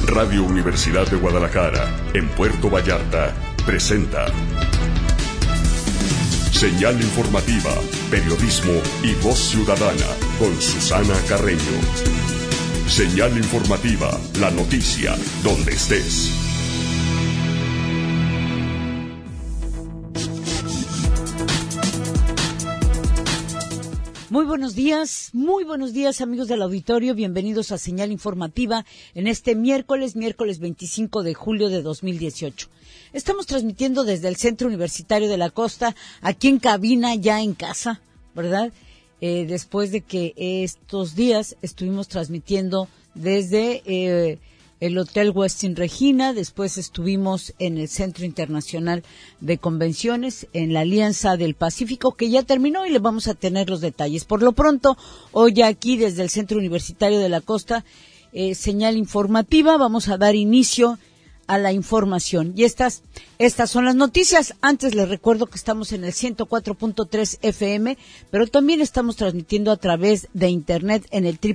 Radio Universidad de Guadalajara, en Puerto Vallarta, presenta Señal Informativa, Periodismo y Voz Ciudadana, con Susana Carreño. Señal Informativa, la noticia, donde estés. Muy buenos días amigos del auditorio, bienvenidos a Señal Informativa en este miércoles 25 de julio de 2018. Estamos transmitiendo desde el Centro Universitario de la Costa, aquí en cabina, ya en casa, ¿verdad? Después de que estos días estuvimos transmitiendo desde el Hotel Westin Regina, después estuvimos en el Centro Internacional de Convenciones, en la Alianza del Pacífico, que ya terminó y le vamos a tener los detalles. Por lo pronto, hoy aquí desde el Centro Universitario de la Costa, Señal Informativa, vamos a dar inicio a la información. Y estas son las noticias. Antes les recuerdo que estamos en el 104.3 FM, pero también estamos transmitiendo a través de internet en el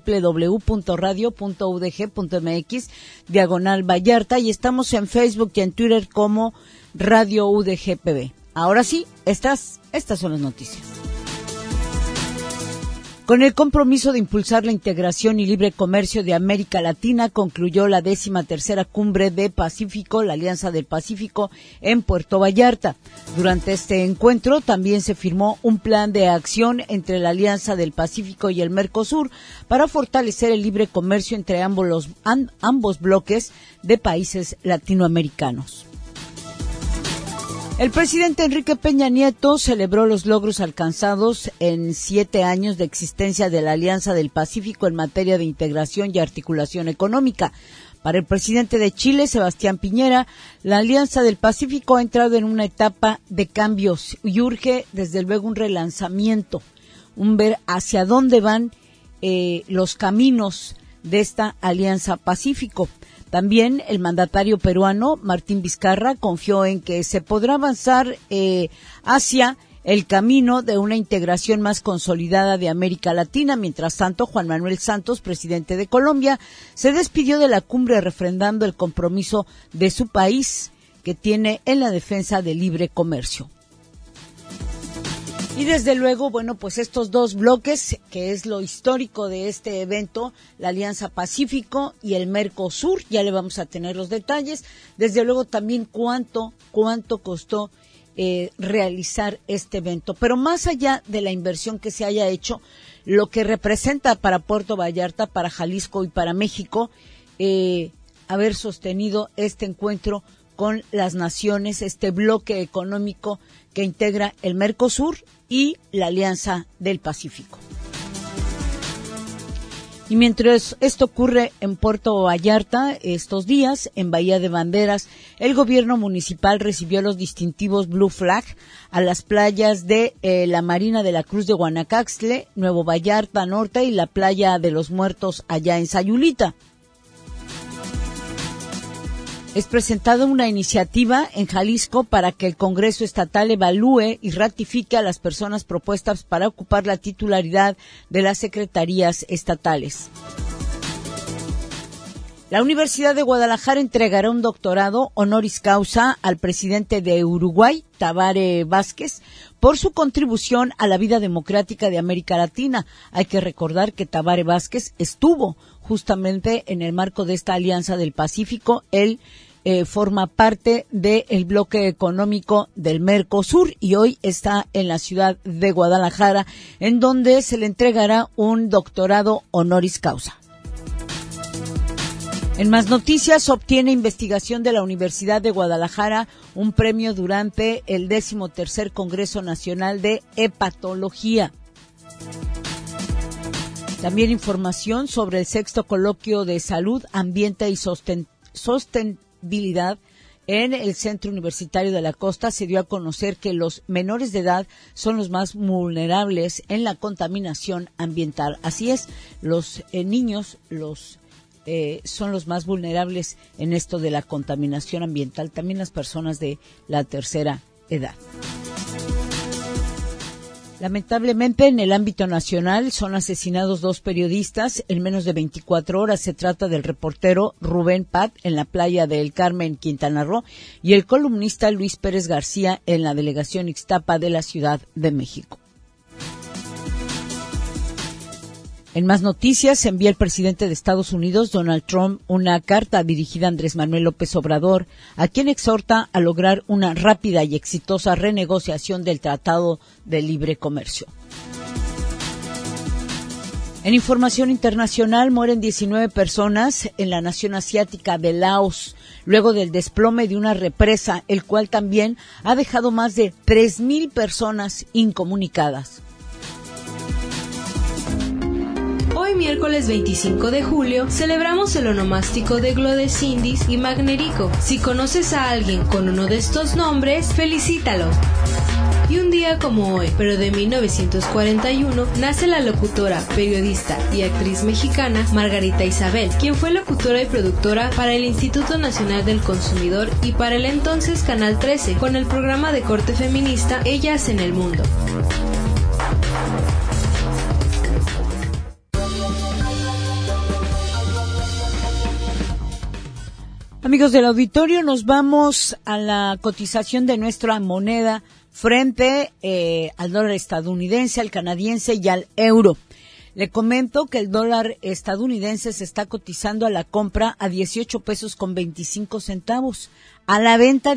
www.radio.udg.mx/Vallarta, y estamos en Facebook y en Twitter como Radio UDG-PB. Ahora sí, estas son las noticias. Con el compromiso de impulsar la integración y libre comercio de América Latina, concluyó la 13ª Cumbre de Pacífico, la Alianza del Pacífico, en Puerto Vallarta. Durante este encuentro también se firmó un plan de acción entre la Alianza del Pacífico y el Mercosur para fortalecer el libre comercio entre ambos bloques de países latinoamericanos. El presidente Enrique Peña Nieto celebró los logros alcanzados en 7 años de existencia de la Alianza del Pacífico en materia de integración y articulación económica. Para el presidente de Chile, Sebastián Piñera, la Alianza del Pacífico ha entrado en una etapa de cambios y urge, desde luego, un relanzamiento, un ver hacia dónde van los caminos de esta Alianza Pacífico. También el mandatario peruano, Martín Vizcarra, confió en que se podrá avanzar hacia el camino de una integración más consolidada de América Latina. Mientras tanto, Juan Manuel Santos, presidente de Colombia, se despidió de la cumbre refrendando el compromiso de su país que tiene en la defensa del libre comercio. Y desde luego, bueno, pues estos dos bloques, que es lo histórico de este evento, la Alianza Pacífico y el Mercosur, ya le vamos a tener los detalles. Desde luego también cuánto costó realizar este evento. Pero más allá de la inversión que se haya hecho, lo que representa para Puerto Vallarta, para Jalisco y para México, haber sostenido este encuentro con las naciones, este bloque económico que integra el Mercosur y la Alianza del Pacífico. Y mientras esto ocurre en Puerto Vallarta, estos días, en Bahía de Banderas, el gobierno municipal recibió los distintivos Blue Flag a las playas de la Marina de la Cruz de Guanacaxtle, Nuevo Vallarta Norte y la Playa de los Muertos allá en Sayulita. Es presentada una iniciativa en Jalisco para que el Congreso Estatal evalúe y ratifique a las personas propuestas para ocupar la titularidad de las secretarías estatales. La Universidad de Guadalajara entregará un doctorado honoris causa al presidente de Uruguay, Tabaré Vázquez, por su contribución a la vida democrática de América Latina. Hay que recordar que Tabaré Vázquez estuvo justamente en el marco de esta Alianza del Pacífico. Él forma parte del bloque económico del Mercosur y hoy está en la ciudad de Guadalajara, en donde se le entregará un doctorado honoris causa. En más noticias, obtiene investigación de la Universidad de Guadalajara un premio durante el 13º Congreso Nacional de Hepatología. También información sobre el 6º Coloquio de Salud, Ambiente y Sostenibilidad en el Centro Universitario de la Costa. Se dio a conocer que los menores de edad son los más vulnerables en la contaminación ambiental. Así es, los niños son los más vulnerables en esto de la contaminación ambiental, también las personas de la tercera edad. Lamentablemente, en el ámbito nacional son asesinados 2 periodistas en menos de 24 horas. Se trata del reportero Rubén Pat en la playa del Carmen, Quintana Roo, y el columnista Luis Pérez García en la delegación Ixtapa de la Ciudad de México. En más noticias, envía el presidente de Estados Unidos, Donald Trump, una carta dirigida a Andrés Manuel López Obrador, a quien exhorta a lograr una rápida y exitosa renegociación del Tratado de Libre Comercio. En información internacional, mueren 19 personas en la nación asiática de Laos, luego del desplome de una represa, el cual también ha dejado más de 3,000 personas incomunicadas. Hoy, miércoles 25 de julio, celebramos el onomástico de Glodecindis y Magnerico. Si conoces a alguien con uno de estos nombres, felicítalo. Y un día como hoy, pero de 1941, nace la locutora, periodista y actriz mexicana Margarita Isabel, quien fue locutora y productora para el Instituto Nacional del Consumidor y para el entonces Canal 13, con el programa de corte feminista Ellas en el Mundo. Amigos del auditorio, nos vamos a la cotización de nuestra moneda frente al dólar estadounidense, al canadiense y al euro. Le comento que el dólar estadounidense se está cotizando a la compra a 18 pesos con 25 centavos, a la venta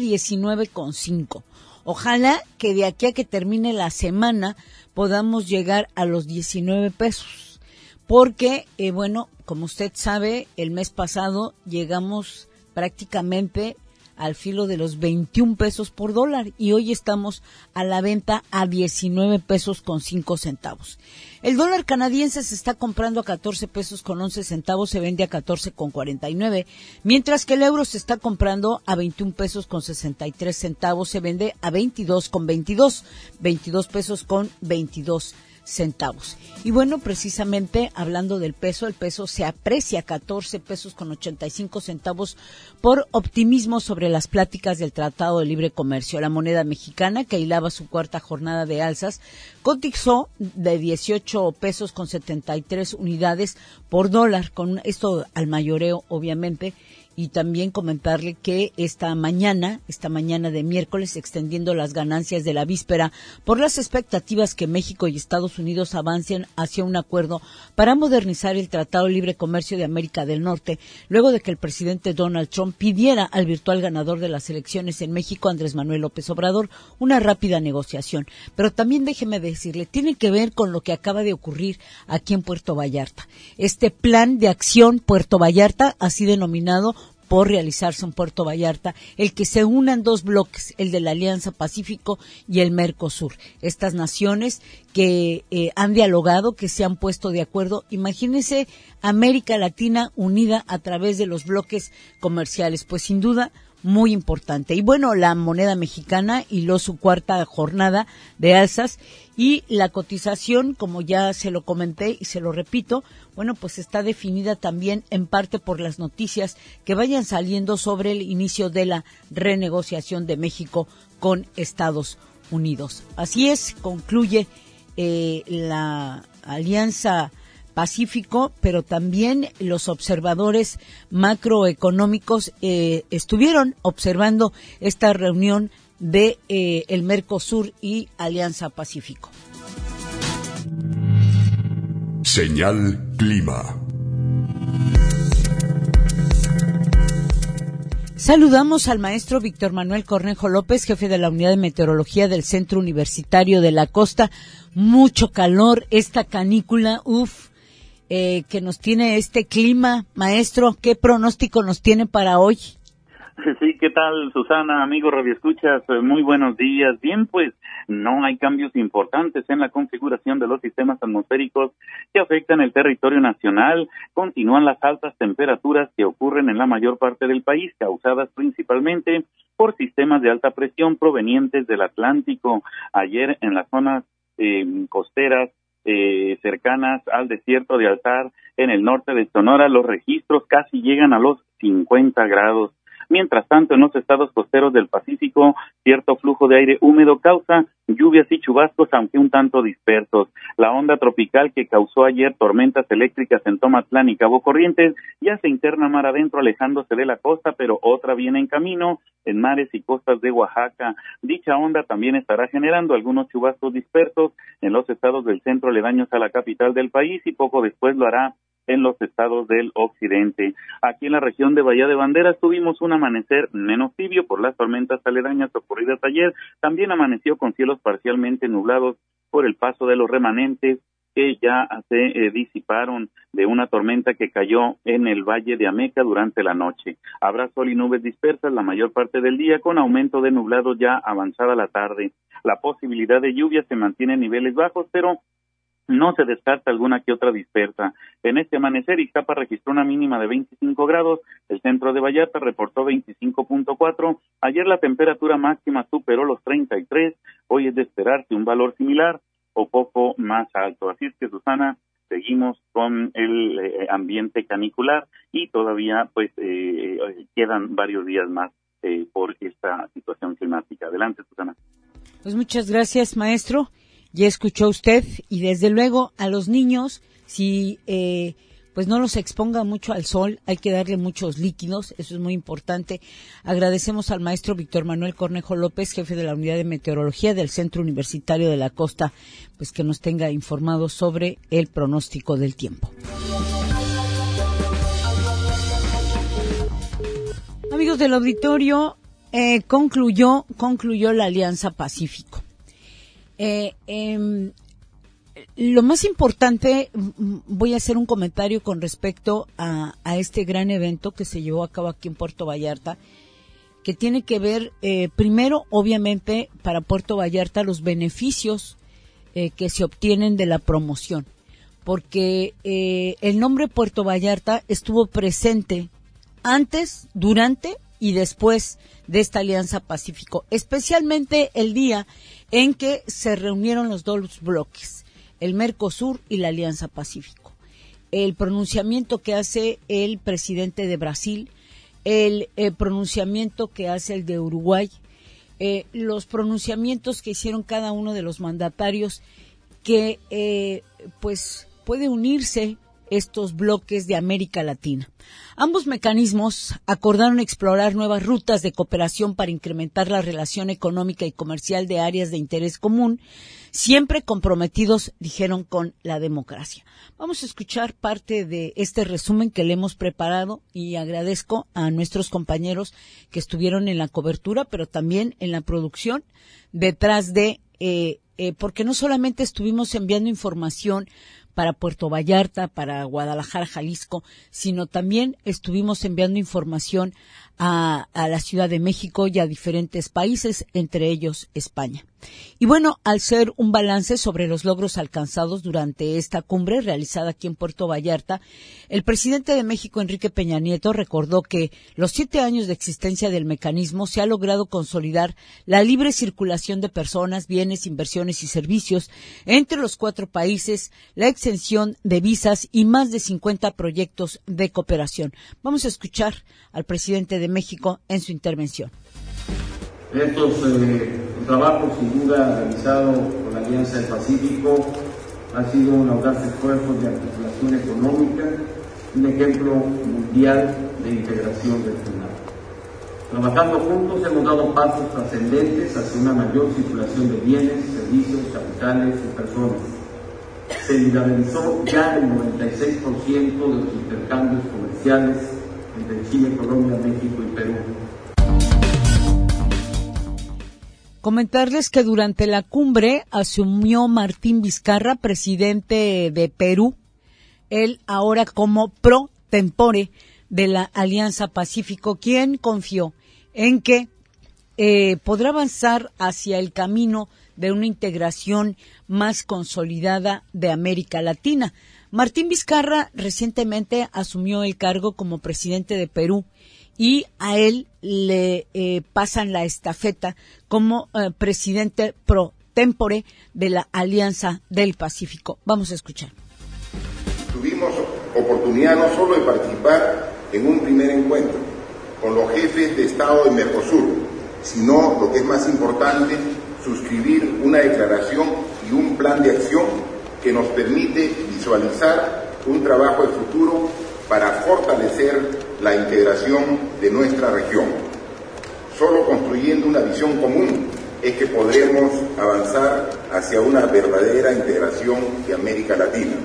19,5. Ojalá que de aquí a que termine la semana podamos llegar a los 19 pesos, porque, como usted sabe, el mes pasado llegamos prácticamente al filo de los 21 pesos por dólar y hoy estamos a la venta a 19 pesos con 5 centavos. El dólar canadiense se está comprando a 14 pesos con 11 centavos, se vende a 14 con 49, mientras que el euro se está comprando a 21 pesos con 63 centavos, se vende a 22 con 22 pesos con 22 centavos. Y bueno, precisamente hablando del peso, el peso se aprecia a 14 pesos con 85 centavos por optimismo sobre las pláticas del Tratado de Libre Comercio. La moneda mexicana, que hilaba su cuarta jornada de alzas, cotizó de 18 pesos con 73 unidades por dólar, con esto al mayoreo, obviamente. Y también comentarle que esta mañana de miércoles, extendiendo las ganancias de la víspera por las expectativas que México y Estados Unidos avancen hacia un acuerdo para modernizar el Tratado de Libre Comercio de América del Norte, luego de que el presidente Donald Trump pidiera al virtual ganador de las elecciones en México, Andrés Manuel López Obrador, una rápida negociación. Pero también déjeme decirle, tiene que ver con lo que acaba de ocurrir aquí en Puerto Vallarta. Este plan de acción Puerto Vallarta, así denominado, por realizarse en Puerto Vallarta, el que se unan 2 bloques, el de la Alianza Pacífico y el Mercosur. Estas naciones que han dialogado, que se han puesto de acuerdo. Imagínense América Latina unida a través de los bloques comerciales, pues sin duda muy importante. Y bueno, la moneda mexicana hiló su cuarta jornada de alzas y la cotización, como ya se lo comenté y se lo repito, bueno, pues está definida también en parte por las noticias que vayan saliendo sobre el inicio de la renegociación de México con Estados Unidos. Así es, concluye la Alianza Pacífico, pero también los observadores macroeconómicos estuvieron observando esta reunión de el Mercosur y Alianza Pacífico. Señal Clima. Saludamos al maestro Víctor Manuel Cornejo López, jefe de la Unidad de Meteorología del Centro Universitario de la Costa. Mucho calor, esta canícula, que nos tiene este clima. Maestro, ¿qué pronóstico nos tiene para hoy? Sí, ¿qué tal, Susana? Amigo radioescuchas, muy buenos días. Bien, pues no hay cambios importantes en la configuración de los sistemas atmosféricos que afectan el territorio nacional. Continúan las altas temperaturas que ocurren en la mayor parte del país, causadas principalmente por sistemas de alta presión provenientes del Atlántico. Ayer en las zonas costeras cercanas al desierto de Altar, en el norte de Sonora, los registros casi llegan a los 50 grados. Mientras tanto, en los estados costeros del Pacífico, cierto flujo de aire húmedo causa lluvias y chubascos, aunque un tanto dispersos. La onda tropical que causó ayer tormentas eléctricas en Tomatlán y Cabo Corrientes ya se interna mar adentro, alejándose de la costa, pero otra viene en camino en mares y costas de Oaxaca. Dicha onda también estará generando algunos chubascos dispersos en los estados del centro aledaños a la capital del país y poco después lo hará en los estados del occidente. Aquí en la región de Bahía de Banderas tuvimos un amanecer menos tibio por las tormentas aledañas ocurridas ayer. También amaneció con cielos parcialmente nublados por el paso de los remanentes que ya se disiparon de una tormenta que cayó en el Valle de Ameca durante la noche. Habrá sol y nubes dispersas la mayor parte del día, con aumento de nublados ya avanzada la tarde. La posibilidad de lluvia se mantiene en niveles bajos, pero no se descarta alguna que otra dispersa. En este amanecer, Ixtapa registró una mínima de 25 grados, el centro de Vallarta reportó 25.4, ayer la temperatura máxima superó los 33, hoy es de esperarse un valor similar o poco más alto. Así es que, Susana, seguimos con el ambiente canicular y todavía pues quedan varios días más por esta situación climática. Adelante, Susana. Pues muchas gracias, maestro. Ya escuchó usted, y desde luego a los niños, si pues no los exponga mucho al sol, hay que darle muchos líquidos, eso es muy importante. Agradecemos al maestro Víctor Manuel Cornejo López, jefe de la Unidad de Meteorología del Centro Universitario de la Costa, pues que nos tenga informados sobre el pronóstico del tiempo. Amigos del auditorio, concluyó la Alianza Pacífico. Lo más importante, voy a hacer un comentario con respecto a este gran evento que se llevó a cabo aquí en Puerto Vallarta, que tiene que ver, primero, obviamente, para Puerto Vallarta, los beneficios que se obtienen de la promoción, porque el nombre Puerto Vallarta estuvo presente antes, durante y después de esta Alianza Pacífico, especialmente el día en que se reunieron los dos bloques, el Mercosur y la Alianza Pacífico. El pronunciamiento que hace el presidente de Brasil, el pronunciamiento que hace el de Uruguay, los pronunciamientos que hicieron cada uno de los mandatarios, que pues puede unirse estos bloques de América Latina. Ambos mecanismos acordaron explorar nuevas rutas de cooperación para incrementar la relación económica y comercial de áreas de interés común, siempre comprometidos, dijeron, con la democracia. Vamos a escuchar parte de este resumen que le hemos preparado y agradezco a nuestros compañeros que estuvieron en la cobertura, pero también en la producción, detrás de, porque no solamente estuvimos enviando información para Puerto Vallarta, para Guadalajara, Jalisco, sino también estuvimos enviando información a la Ciudad de México y a diferentes países, entre ellos España. Y bueno, al ser un balance sobre los logros alcanzados durante esta cumbre realizada aquí en Puerto Vallarta, el presidente de México, Enrique Peña Nieto, recordó que los 7 años de existencia del mecanismo se ha logrado consolidar la libre circulación de personas, bienes, inversiones y servicios entre los 4 países, la exención de visas y más de 50 proyectos de cooperación. Vamos a escuchar al presidente de México en su intervención. Estos trabajos, sin duda, realizados por la Alianza del Pacífico, ha sido un audaz esfuerzo de articulación económica, un ejemplo mundial de integración regional. Trabajando juntos hemos dado pasos trascendentes hacia una mayor circulación de bienes, servicios, capitales y personas. Se liberalizó ya el 96% de los intercambios comerciales entre Chile, Colombia, México y Perú. Comentarles que durante la cumbre asumió Martín Vizcarra, presidente de Perú, él ahora como pro tempore de la Alianza Pacífico, quien confió en que podrá avanzar hacia el camino de una integración más consolidada de América Latina. Martín Vizcarra recientemente asumió el cargo como presidente de Perú y a él le pasan la estafeta como presidente pro tempore de la Alianza del Pacífico. Vamos a escuchar. Tuvimos oportunidad no solo de participar en un primer encuentro con los jefes de Estado de Mercosur, sino, lo que es más importante, suscribir una declaración y un plan de acción que nos permite visualizar un trabajo de futuro para fortalecer la integración de nuestra región. Solo construyendo una visión común es que podremos avanzar hacia una verdadera integración de América Latina.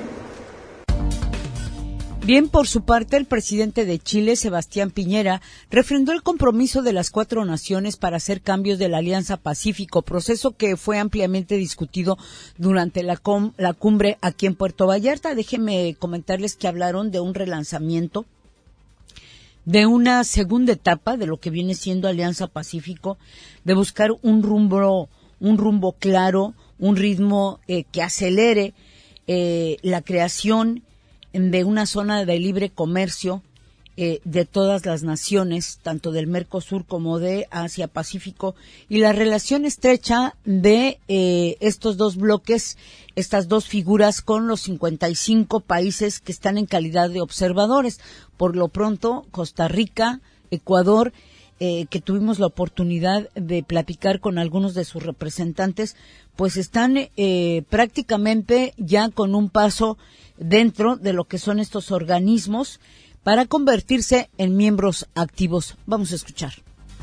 Bien, por su parte, el presidente de Chile, Sebastián Piñera, refrendó el compromiso de las 4 naciones para hacer cambios de la Alianza Pacífico, proceso que fue ampliamente discutido durante la cumbre aquí en Puerto Vallarta. Déjenme comentarles que hablaron de un relanzamiento, de una segunda etapa de lo que viene siendo Alianza Pacífico, de buscar un rumbo claro, un ritmo que acelere la creación de una zona de libre comercio de todas las naciones, tanto del Mercosur como de Asia Pacífico, y la relación estrecha de estos dos bloques, estas dos figuras, con los 55 países que están en calidad de observadores. Por lo pronto, Costa Rica, Ecuador, que tuvimos la oportunidad de platicar con algunos de sus representantes, pues están prácticamente ya con un paso dentro de lo que son estos organismos para convertirse en miembros activos. Vamos a escuchar.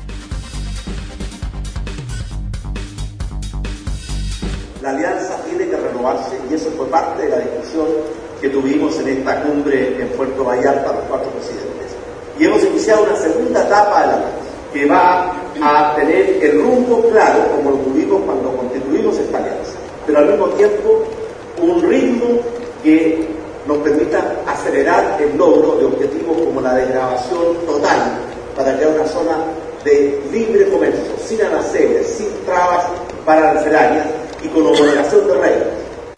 La alianza tiene que renovarse y eso fue parte de la discusión que tuvimos en esta cumbre en Puerto Vallarta, los 4 presidentes. Y hemos iniciado una segunda etapa de la alianza que va a tener el rumbo claro, como lo tuvimos cuando constituimos esta alianza, pero al mismo tiempo un ritmo que nos permita acelerar el logro de objetivos como la desgravación total para crear una zona de libre comercio, sin aranceles, sin trabas para arancelarias y con homologación de reglas.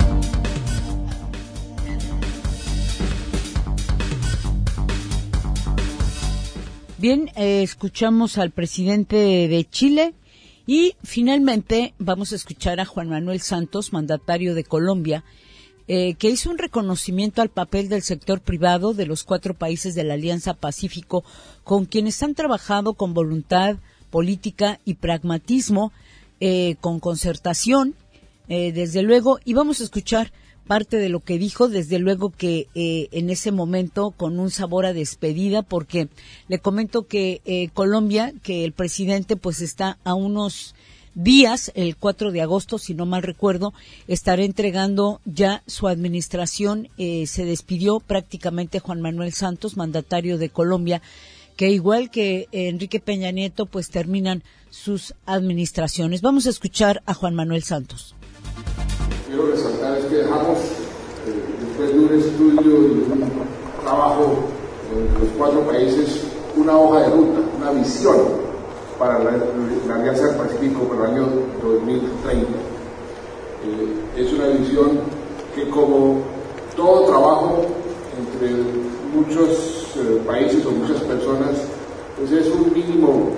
Bien, escuchamos al presidente de Chile y finalmente vamos a escuchar a Juan Manuel Santos, mandatario de Colombia, que hizo un reconocimiento al papel del sector privado de los 4 países de la Alianza Pacífico, con quienes han trabajado con voluntad política y pragmatismo, con concertación, desde luego, y vamos a escuchar parte de lo que dijo, desde luego que en ese momento con un sabor a despedida, porque le comento que Colombia, que el presidente pues está a unos días, el 4 de agosto, si no mal recuerdo, estará entregando ya su administración. Se despidió prácticamente Juan Manuel Santos, mandatario de Colombia, que igual que Enrique Peña Nieto, pues terminan sus administraciones. Vamos a escuchar a Juan Manuel Santos. Quiero resaltar es que dejamos, después de un estudio y un trabajo en los 4 países, una hoja de ruta, una visión para la Alianza del Pacífico para el año 2030. Es una visión que, como todo trabajo entre muchos países o muchas personas, pues es un mínimo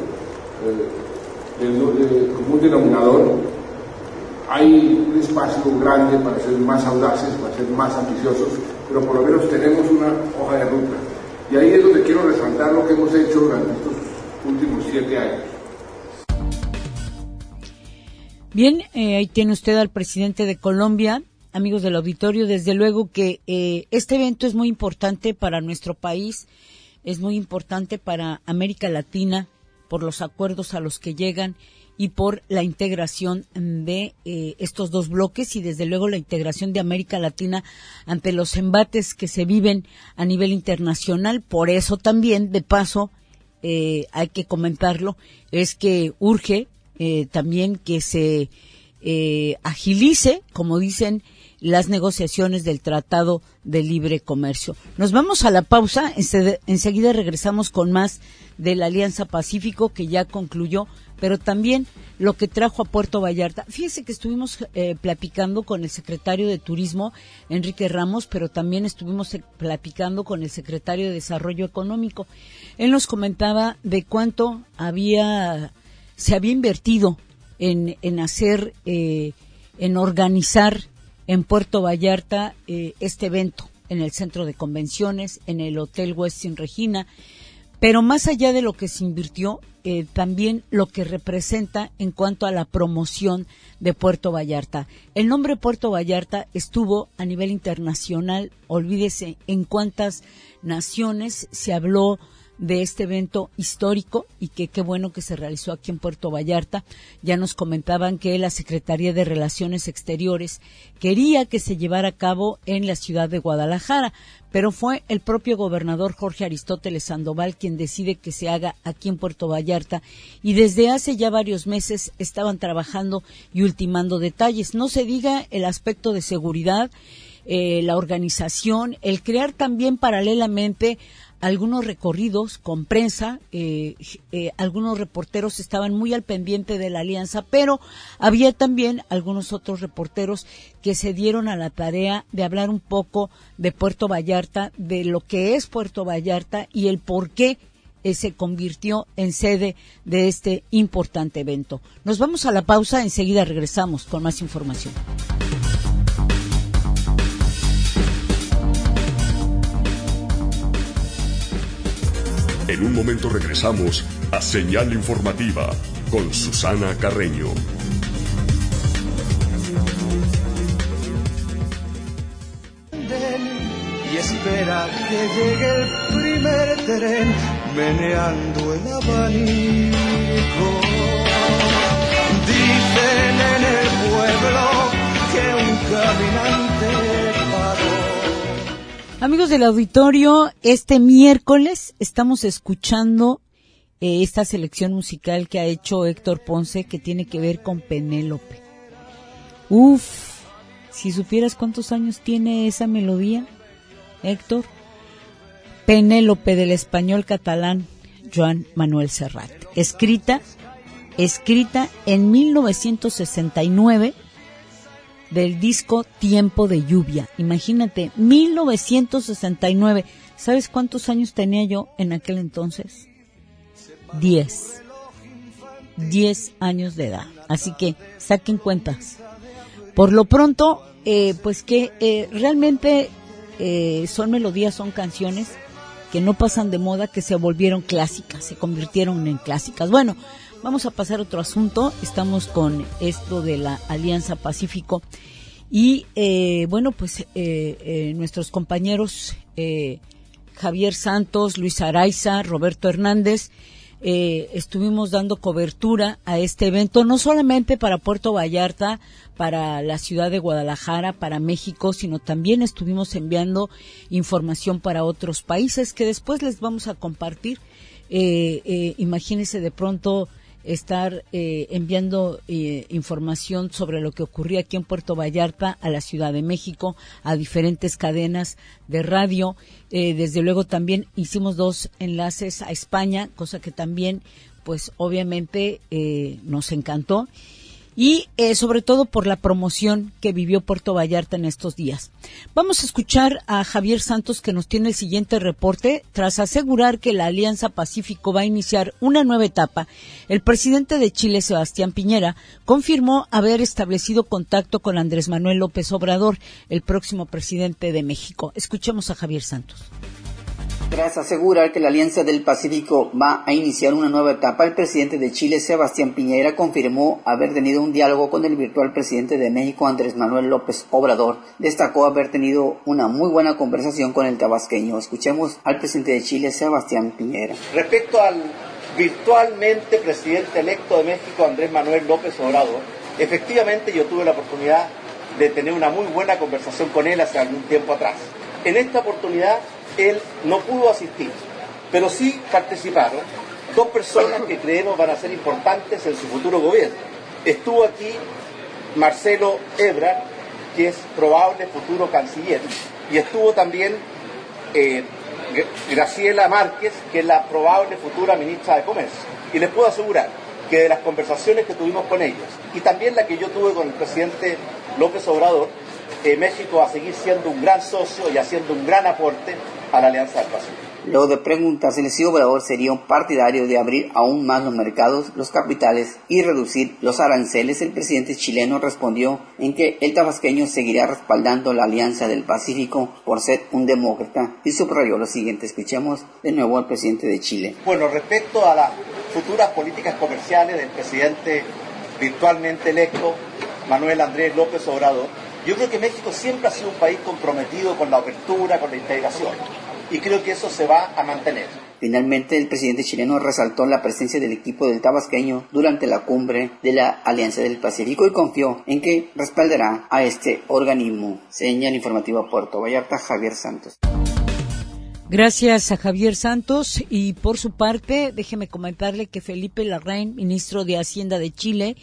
común denominador. Hay un espacio grande para ser más audaces, para ser más ambiciosos, pero por lo menos tenemos una hoja de ruta. Y ahí es donde quiero resaltar lo que hemos hecho durante estos últimos 7 años. Bien, ahí tiene usted al presidente de Colombia. Amigos del auditorio, desde luego que este evento es muy importante para nuestro país, es muy importante para América Latina por los acuerdos a los que llegan y por la integración de estos dos bloques y desde luego la integración de América Latina ante los embates que se viven a nivel internacional. Por eso también, de paso, hay que comentarlo, es que urge también que se agilice, como dicen, las negociaciones del Tratado de Libre Comercio. Nos vamos a la pausa, enseguida regresamos con más de la Alianza Pacífico que ya concluyó, pero también lo que trajo a Puerto Vallarta. Fíjese que estuvimos platicando con el secretario de Turismo, Enrique Ramos, pero también estuvimos platicando con el secretario de Desarrollo Económico. Él nos comentaba de cuánto se había invertido en hacer, en organizar en Puerto Vallarta este evento, en el Centro de Convenciones, en el Hotel Westin Regina, Pero más allá de lo que se invirtió, también lo que representa en cuanto a la promoción de Puerto Vallarta. El nombre Puerto Vallarta estuvo a nivel internacional, olvídese en cuántas naciones se habló de este evento histórico y que qué bueno que se realizó aquí en Puerto Vallarta. Ya nos comentaban que la Secretaría de Relaciones Exteriores quería que se llevara a cabo en la ciudad de Guadalajara, pero fue el propio gobernador Jorge Aristóteles Sandoval quien decide que se haga aquí en Puerto Vallarta, y desde hace ya varios meses estaban trabajando y ultimando detalles. No se diga el aspecto de seguridad, la organización, el crear también paralelamente algunos recorridos con prensa, algunos reporteros estaban muy al pendiente de la alianza, pero había también algunos otros reporteros que se dieron a la tarea de hablar un poco de Puerto Vallarta, de lo que es Puerto Vallarta y el por qué se convirtió en sede de este importante evento. Nos vamos a la pausa, enseguida regresamos con más información. En un momento regresamos a Señal Informativa con Susana Carreño. Y espera que llegue el primer tren meneando el abanico. Dicen en el pueblo que un caminante paró. Amigos del auditorio, este miércoles estamos escuchando esta selección musical que ha hecho Héctor Ponce, que tiene que ver con Penélope. Si supieras cuántos años tiene esa melodía, Héctor. Penélope, del español catalán Joan Manuel Serrat. Escrita en 1969, del disco Tiempo de Lluvia. Imagínate, 1969. ¿Sabes cuántos años tenía yo en aquel entonces? 10 años de edad. Así que saquen cuentas. Por lo pronto, pues que realmente son melodías, son canciones que no pasan de moda, que se volvieron clásicas, se convirtieron en clásicas. Bueno, vamos a pasar a otro asunto. Estamos con esto de la Alianza Pacífico y nuestros compañeros Javier Santos, Luis Araiza, Roberto Hernández, estuvimos dando cobertura a este evento, no solamente para Puerto Vallarta, para la ciudad de Guadalajara, para México, sino también estuvimos enviando información para otros países que después les vamos a compartir. Imagínense de pronto estar enviando información sobre lo que ocurría aquí en Puerto Vallarta a la Ciudad de México, a diferentes cadenas de radio. Desde luego también hicimos 2 enlaces a España, cosa que también pues obviamente nos encantó, y sobre todo por la promoción que vivió Puerto Vallarta en estos días. Vamos a escuchar a Javier Santos, que nos tiene el siguiente reporte. Tras asegurar que la Alianza Pacífico va a iniciar una nueva etapa, el presidente de Chile, Sebastián Piñera, confirmó haber establecido contacto con Andrés Manuel López Obrador, el próximo presidente de México. Escuchemos a Javier Santos. Tras asegurar que la Alianza del Pacífico va a iniciar una nueva etapa, el presidente de Chile, Sebastián Piñera, confirmó haber tenido un diálogo con el virtual presidente de México, Andrés Manuel López Obrador. Destacó haber tenido una muy buena conversación con el tabasqueño. Escuchemos al presidente de Chile, Sebastián Piñera. Respecto al virtualmente presidente electo de México, Andrés Manuel López Obrador, efectivamente yo tuve la oportunidad de tener una muy buena conversación con él hace algún tiempo atrás. En esta oportunidad él no pudo asistir, pero sí participaron 2 personas que creemos van a ser importantes en su futuro gobierno. Estuvo aquí Marcelo Ebrard, que es probable futuro canciller, y estuvo también Graciela Márquez, que es la probable futura ministra de Comercio. Y les puedo asegurar que de las conversaciones que tuvimos con ellos, y también la que yo tuve con el presidente López Obrador, México va a seguir siendo un gran socio y haciendo un gran aporte a la Alianza del Pacífico. Luego de preguntársele si Obrador sería un partidario de abrir aún más los mercados, los capitales y reducir los aranceles, el presidente chileno respondió en que el tabasqueño seguirá respaldando la Alianza del Pacífico por ser un demócrata y subrayó lo siguiente. Escuchemos de nuevo al presidente de Chile. Bueno, respecto a las futuras políticas comerciales del presidente virtualmente electo, Manuel Andrés López Obrador, yo creo que México siempre ha sido un país comprometido con la apertura, con la integración, y creo que eso se va a mantener. Finalmente, el presidente chileno resaltó la presencia del equipo del tabasqueño durante la cumbre de la Alianza del Pacífico y confió en que respaldará a este organismo. Señal informativa Puerto Vallarta, Javier Santos. Gracias a Javier Santos. Y por su parte, déjeme comentarle que Felipe Larraín, ministro de Hacienda de Chile,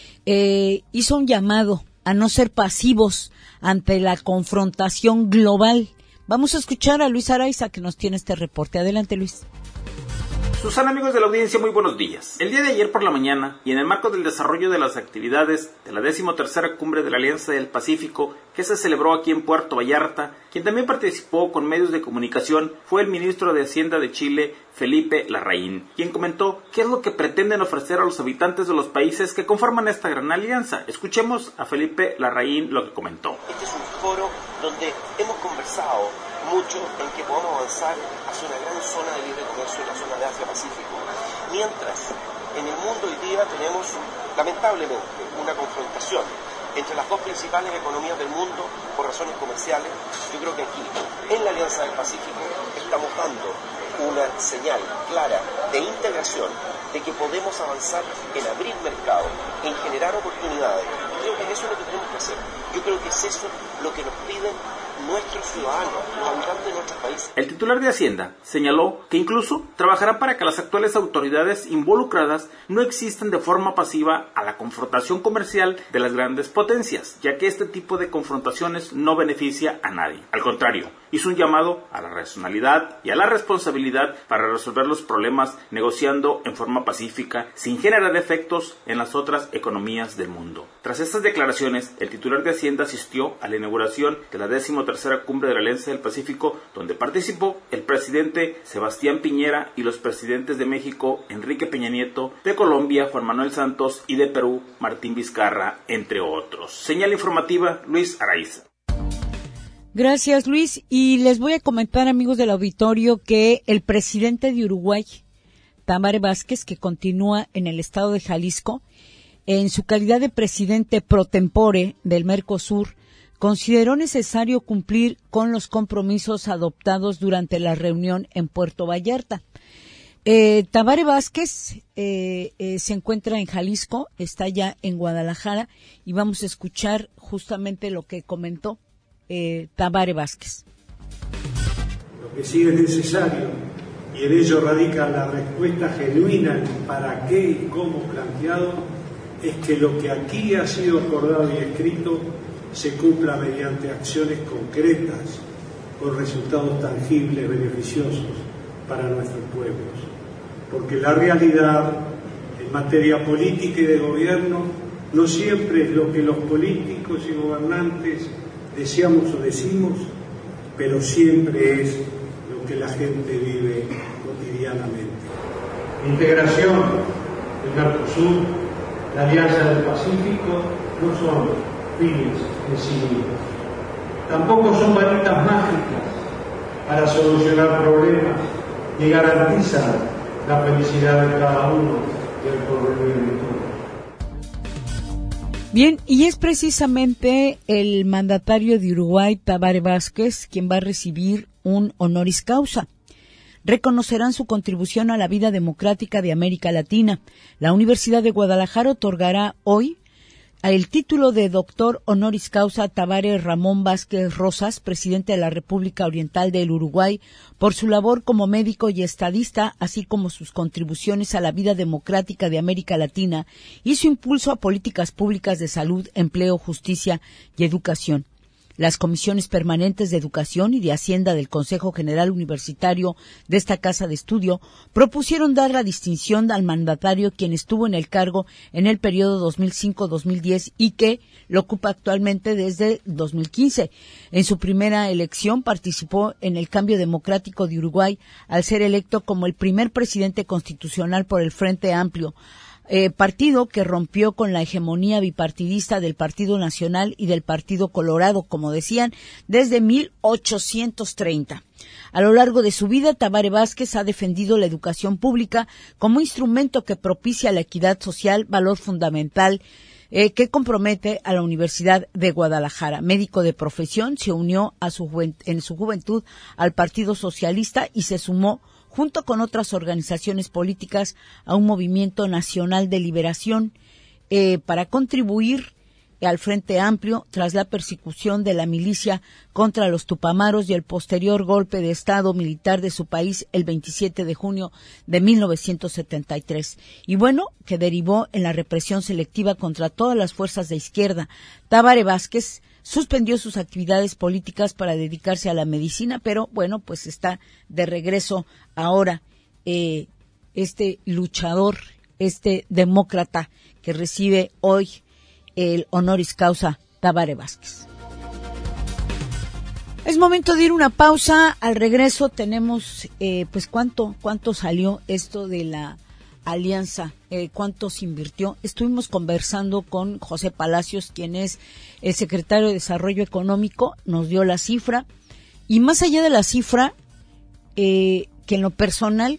hizo un llamado a no ser pasivos ante la confrontación global. Vamos a escuchar a Luis Araiza, que nos tiene este reporte. Adelante, Luis. Susana, amigos de la audiencia, muy buenos días. El día de ayer por la mañana, y en el marco del desarrollo de las actividades de la 13ª Cumbre de la Alianza del Pacífico, que se celebró aquí en Puerto Vallarta, quien también participó con medios de comunicación fue el ministro de Hacienda de Chile, Felipe Larraín, quien comentó qué es lo que pretenden ofrecer a los habitantes de los países que conforman esta gran alianza. Escuchemos a Felipe Larraín lo que comentó. Este es un foro donde hemos conversado mucho en que podamos avanzar hacia una gran zona de libre comercio en la zona de Asia-Pacífico. Mientras en el mundo hoy día tenemos, lamentablemente, una confrontación entre las dos principales economías del mundo por razones comerciales, yo creo que aquí, en la Alianza del Pacífico, estamos dando una señal clara de integración, de que podemos avanzar en abrir mercado, en generar oportunidades. Creo que eso es lo que tenemos que hacer. Yo creo que es eso lo que nos piden nuestros ciudadanos, los habitantes de nuestros países. El titular de Hacienda señaló que incluso trabajará para que las actuales autoridades involucradas no existan de forma pasiva a la confrontación comercial de las grandes potencias, ya que este tipo de confrontaciones no beneficia a nadie. Al contrario, hizo un llamado a la racionalidad y a la responsabilidad para resolver los problemas negociando en forma pacífica, sin generar efectos en las otras economías del mundo. Tras estas declaraciones, el titular de Hacienda asistió a la inauguración de la 13ª Cumbre de la Alianza del Pacífico, donde participó el presidente Sebastián Piñera y los presidentes de México, Enrique Peña Nieto, de Colombia, Juan Manuel Santos, y de Perú, Martín Vizcarra, entre otros. Señal informativa, Luis Araiza. Gracias, Luis. Y les voy a comentar, amigos del auditorio, que el presidente de Uruguay, Tabaré Vázquez, que continúa en el estado de Jalisco, en su calidad de presidente pro tempore del Mercosur, consideró necesario cumplir con los compromisos adoptados durante la reunión en Puerto Vallarta. Tabaré Vázquez se encuentra en Jalisco, está ya en Guadalajara, y vamos a escuchar justamente lo que comentó Tabaré Vázquez. Lo que sí es necesario, y en ello radica la respuesta genuina al para qué y cómo planteado, es que lo que aquí ha sido acordado y escrito se cumpla mediante acciones concretas, con resultados tangibles, beneficiosos para nuestros pueblos. Porque la realidad en materia política y de gobierno no siempre es lo que los políticos y gobernantes deseamos o decimos, pero siempre es lo que la gente vive cotidianamente. La integración del Mercosur, la Alianza del Pacífico, no son fines en sí mismos. Tampoco son varitas mágicas para solucionar problemas que garantizan la felicidad de cada uno y el porvenir de todos. Bien, y es precisamente el mandatario de Uruguay, Tabaré Vázquez, quien va a recibir un honoris causa. Reconocerán su contribución a la vida democrática de América Latina. La Universidad de Guadalajara otorgará hoy el título de doctor honoris causa a Tabaré Ramón Vázquez Rosas, presidente de la República Oriental del Uruguay, por su labor como médico y estadista, así como sus contribuciones a la vida democrática de América Latina y su impulso a políticas públicas de salud, empleo, justicia y educación. Las comisiones permanentes de Educación y de Hacienda del Consejo General Universitario de esta casa de estudio propusieron dar la distinción al mandatario quien estuvo en el cargo en el periodo 2005-2010 y que lo ocupa actualmente desde 2015. En su primera elección participó en el cambio democrático de Uruguay al ser electo como el primer presidente constitucional por el Frente Amplio, partido que rompió con la hegemonía bipartidista del Partido Nacional y del Partido Colorado, como decían, desde 1830. A lo largo de su vida, Tabaré Vázquez ha defendido la educación pública como instrumento que propicia la equidad social, valor fundamental que compromete a la Universidad de Guadalajara. Médico de profesión, se unió en su juventud al Partido Socialista y se sumó junto con otras organizaciones políticas a un movimiento nacional de liberación para contribuir al Frente Amplio tras la persecución de la milicia contra los tupamaros y el posterior golpe de Estado militar de su país el 27 de junio de 1973. Y bueno, que derivó en la represión selectiva contra todas las fuerzas de izquierda. Tabaré Vázquez suspendió sus actividades políticas para dedicarse a la medicina, pero bueno, pues está de regreso ahora este luchador, este demócrata que recibe hoy el honoris causa Tabaré Vázquez. Es momento de ir a una pausa. Al regreso tenemos, pues cuánto salió esto de la alianza, cuánto se invirtió. Estuvimos conversando con José Palacios, quien es el secretario de Desarrollo Económico, nos dio la cifra, y más allá de la cifra, que en lo personal,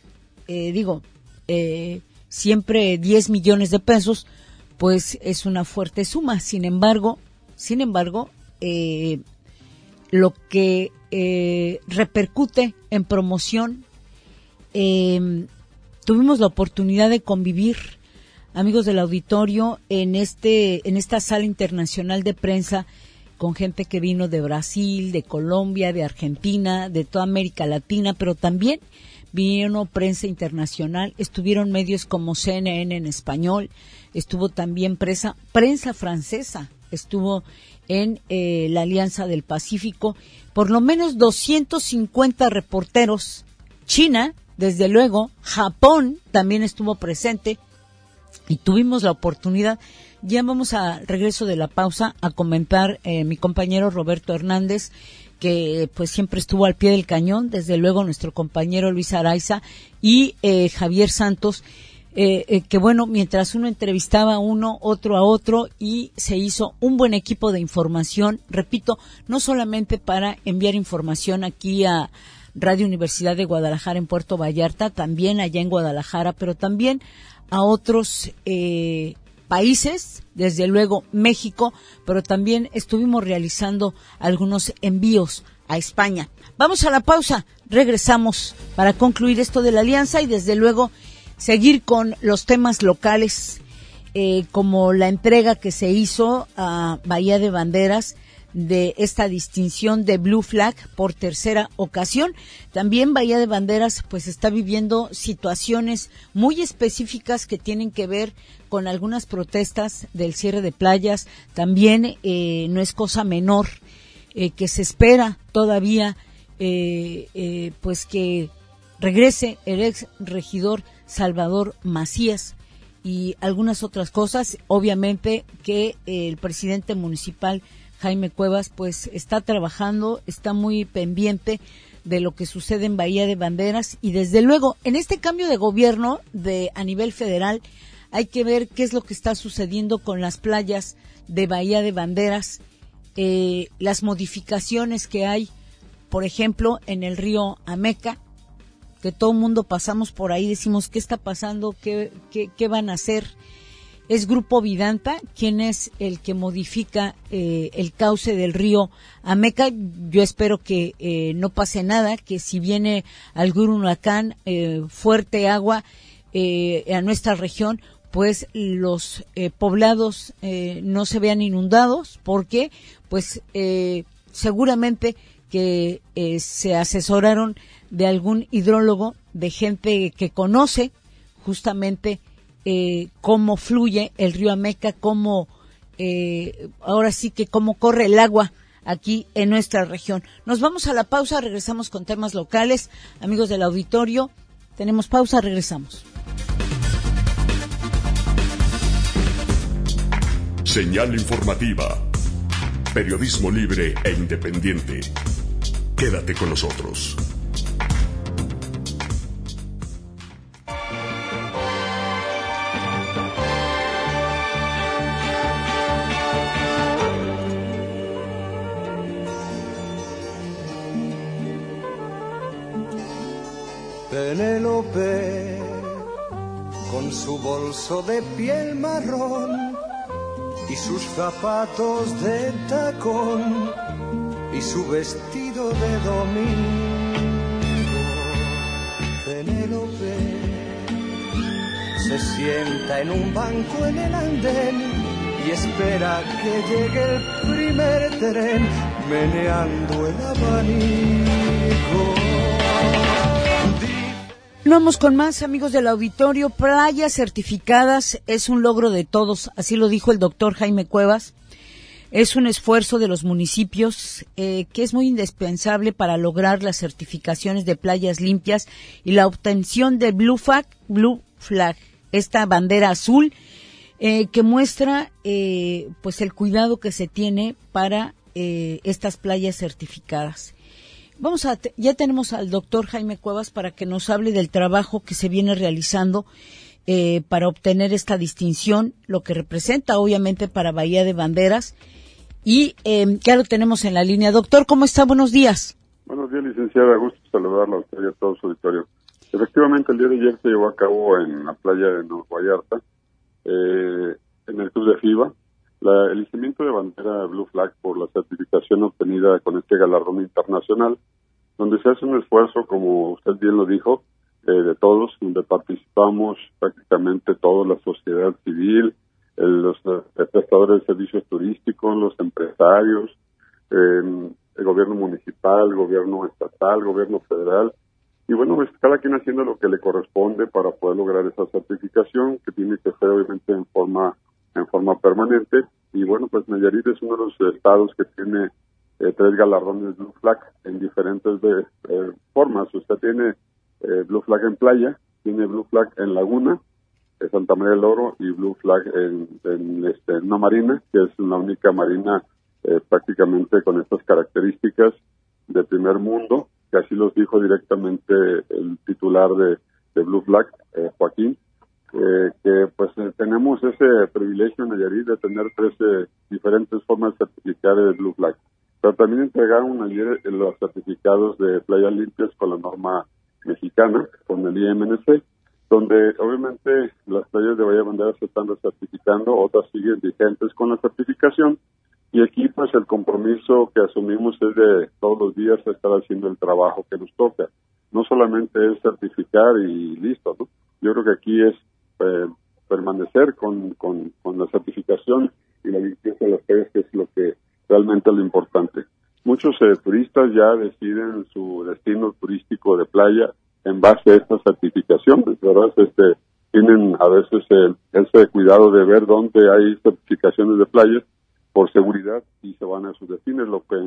siempre 10 millones de pesos, pues es una fuerte suma. Sin embargo, lo que repercute en promoción, tuvimos la oportunidad de convivir, amigos del auditorio, en esta sala internacional de prensa con gente que vino de Brasil, de Colombia, de Argentina, de toda América Latina, pero también vino prensa internacional, estuvieron medios como CNN en español, estuvo también prensa francesa, estuvo en la Alianza del Pacífico, por lo menos 250 reporteros, China, desde luego, Japón también estuvo presente y tuvimos la oportunidad. Ya vamos al regreso de la pausa a comentar mi compañero Roberto Hernández, que pues siempre estuvo al pie del cañón, desde luego nuestro compañero Luis Araiza y Javier Santos, que bueno, mientras uno entrevistaba a uno, otro a otro, y se hizo un buen equipo de información, repito, no solamente para enviar información aquí a Radio Universidad de Guadalajara en Puerto Vallarta, también allá en Guadalajara, pero también a otros países, desde luego México, pero también estuvimos realizando algunos envíos a España. Vamos a la pausa, regresamos para concluir esto de la alianza y desde luego seguir con los temas locales, como la entrega que se hizo a Bahía de Banderas de esta distinción de Blue Flag por tercera ocasión. También Bahía de Banderas pues está viviendo situaciones muy específicas que tienen que ver con algunas protestas del cierre de playas. También no es cosa menor que se espera todavía pues que regrese el ex regidor Salvador Macías y algunas otras cosas. Obviamente que el presidente municipal Jaime Cuevas pues está trabajando, está muy pendiente de lo que sucede en Bahía de Banderas y desde luego en este cambio de gobierno a nivel federal hay que ver qué es lo que está sucediendo con las playas de Bahía de Banderas, las modificaciones que hay, por ejemplo, en el río Ameca, que todo el mundo pasamos por ahí, decimos qué está pasando, qué van a hacer. Es Grupo Vidanta quien es el que modifica el cauce del río Ameca. Yo espero que no pase nada, que si viene algún huracán, fuerte agua a nuestra región, pues los poblados no se vean inundados, porque pues seguramente que se asesoraron de algún hidrólogo, de gente que conoce justamente cómo fluye el río Ameca, cómo ahora sí que cómo corre el agua aquí en nuestra región. Nos vamos a la pausa, regresamos con temas locales. Amigos del auditorio, tenemos pausa, regresamos. Señal informativa. Periodismo libre e independiente. Quédate con nosotros. Penélope, con su bolso de piel marrón y sus zapatos de tacón y su vestido de domingo. Penélope se sienta en un banco en el andén y espera que llegue el primer tren, meneando el abanico. Vamos con más, amigos del auditorio. Playas certificadas es un logro de todos, así lo dijo el doctor Jaime Cuevas. Es un esfuerzo de los municipios que es muy indispensable para lograr las certificaciones de playas limpias y la obtención de Blue Flag, esta bandera azul que muestra pues el cuidado que se tiene para estas playas certificadas. Ya tenemos al doctor Jaime Cuevas para que nos hable del trabajo que se viene realizando para obtener esta distinción, lo que representa obviamente para Bahía de Banderas, y ya lo tenemos en la línea. Doctor, ¿cómo está? Buenos días. Buenos días, licenciada, gusto saludarla a usted y a todo su auditorio. Efectivamente, el día de ayer se llevó a cabo en la playa de Nueva Vallarta, en el club de FIBA, el izamiento de bandera Blue Flag por la certificación obtenida con este galardón internacional, donde se hace un esfuerzo, como usted bien lo dijo, de todos, donde participamos prácticamente toda la sociedad civil, los prestadores de servicios turísticos, los empresarios, el gobierno municipal, el gobierno estatal, el gobierno federal, y bueno, pues cada quien haciendo lo que le corresponde para poder lograr esa certificación, que tiene que ser obviamente en forma permanente. Y bueno, pues Nayarit es uno de los estados que tiene 3 galardones Blue Flag en diferentes formas. Usted tiene Blue Flag en playa, tiene Blue Flag en laguna, Santa María del Oro, y Blue Flag en una marina, que es la única marina prácticamente con estas características de primer mundo, que así los dijo directamente el titular de Blue Flag, Joaquín, que pues tenemos ese privilegio en Nayarit de tener 13 diferentes formas de certificar el Blue Flag. Pero también entregaron ayer los certificados de playas limpias con la norma mexicana, con el IMNC, donde obviamente las playas de Bahía de Banderas se están certificando, otras siguen vigentes con la certificación, y aquí pues el compromiso que asumimos es de todos los días estar haciendo el trabajo que nos toca. No solamente es certificar y listo, ¿no? Yo creo que aquí es permanecer con la certificación y la limpieza de las playas, que es lo que realmente es lo importante. Muchos turistas ya deciden su destino turístico de playa en base a esta certificación, ¿verdad? Tienen a veces ese cuidado de ver dónde hay certificaciones de playas por seguridad y se van a sus destinos, lo que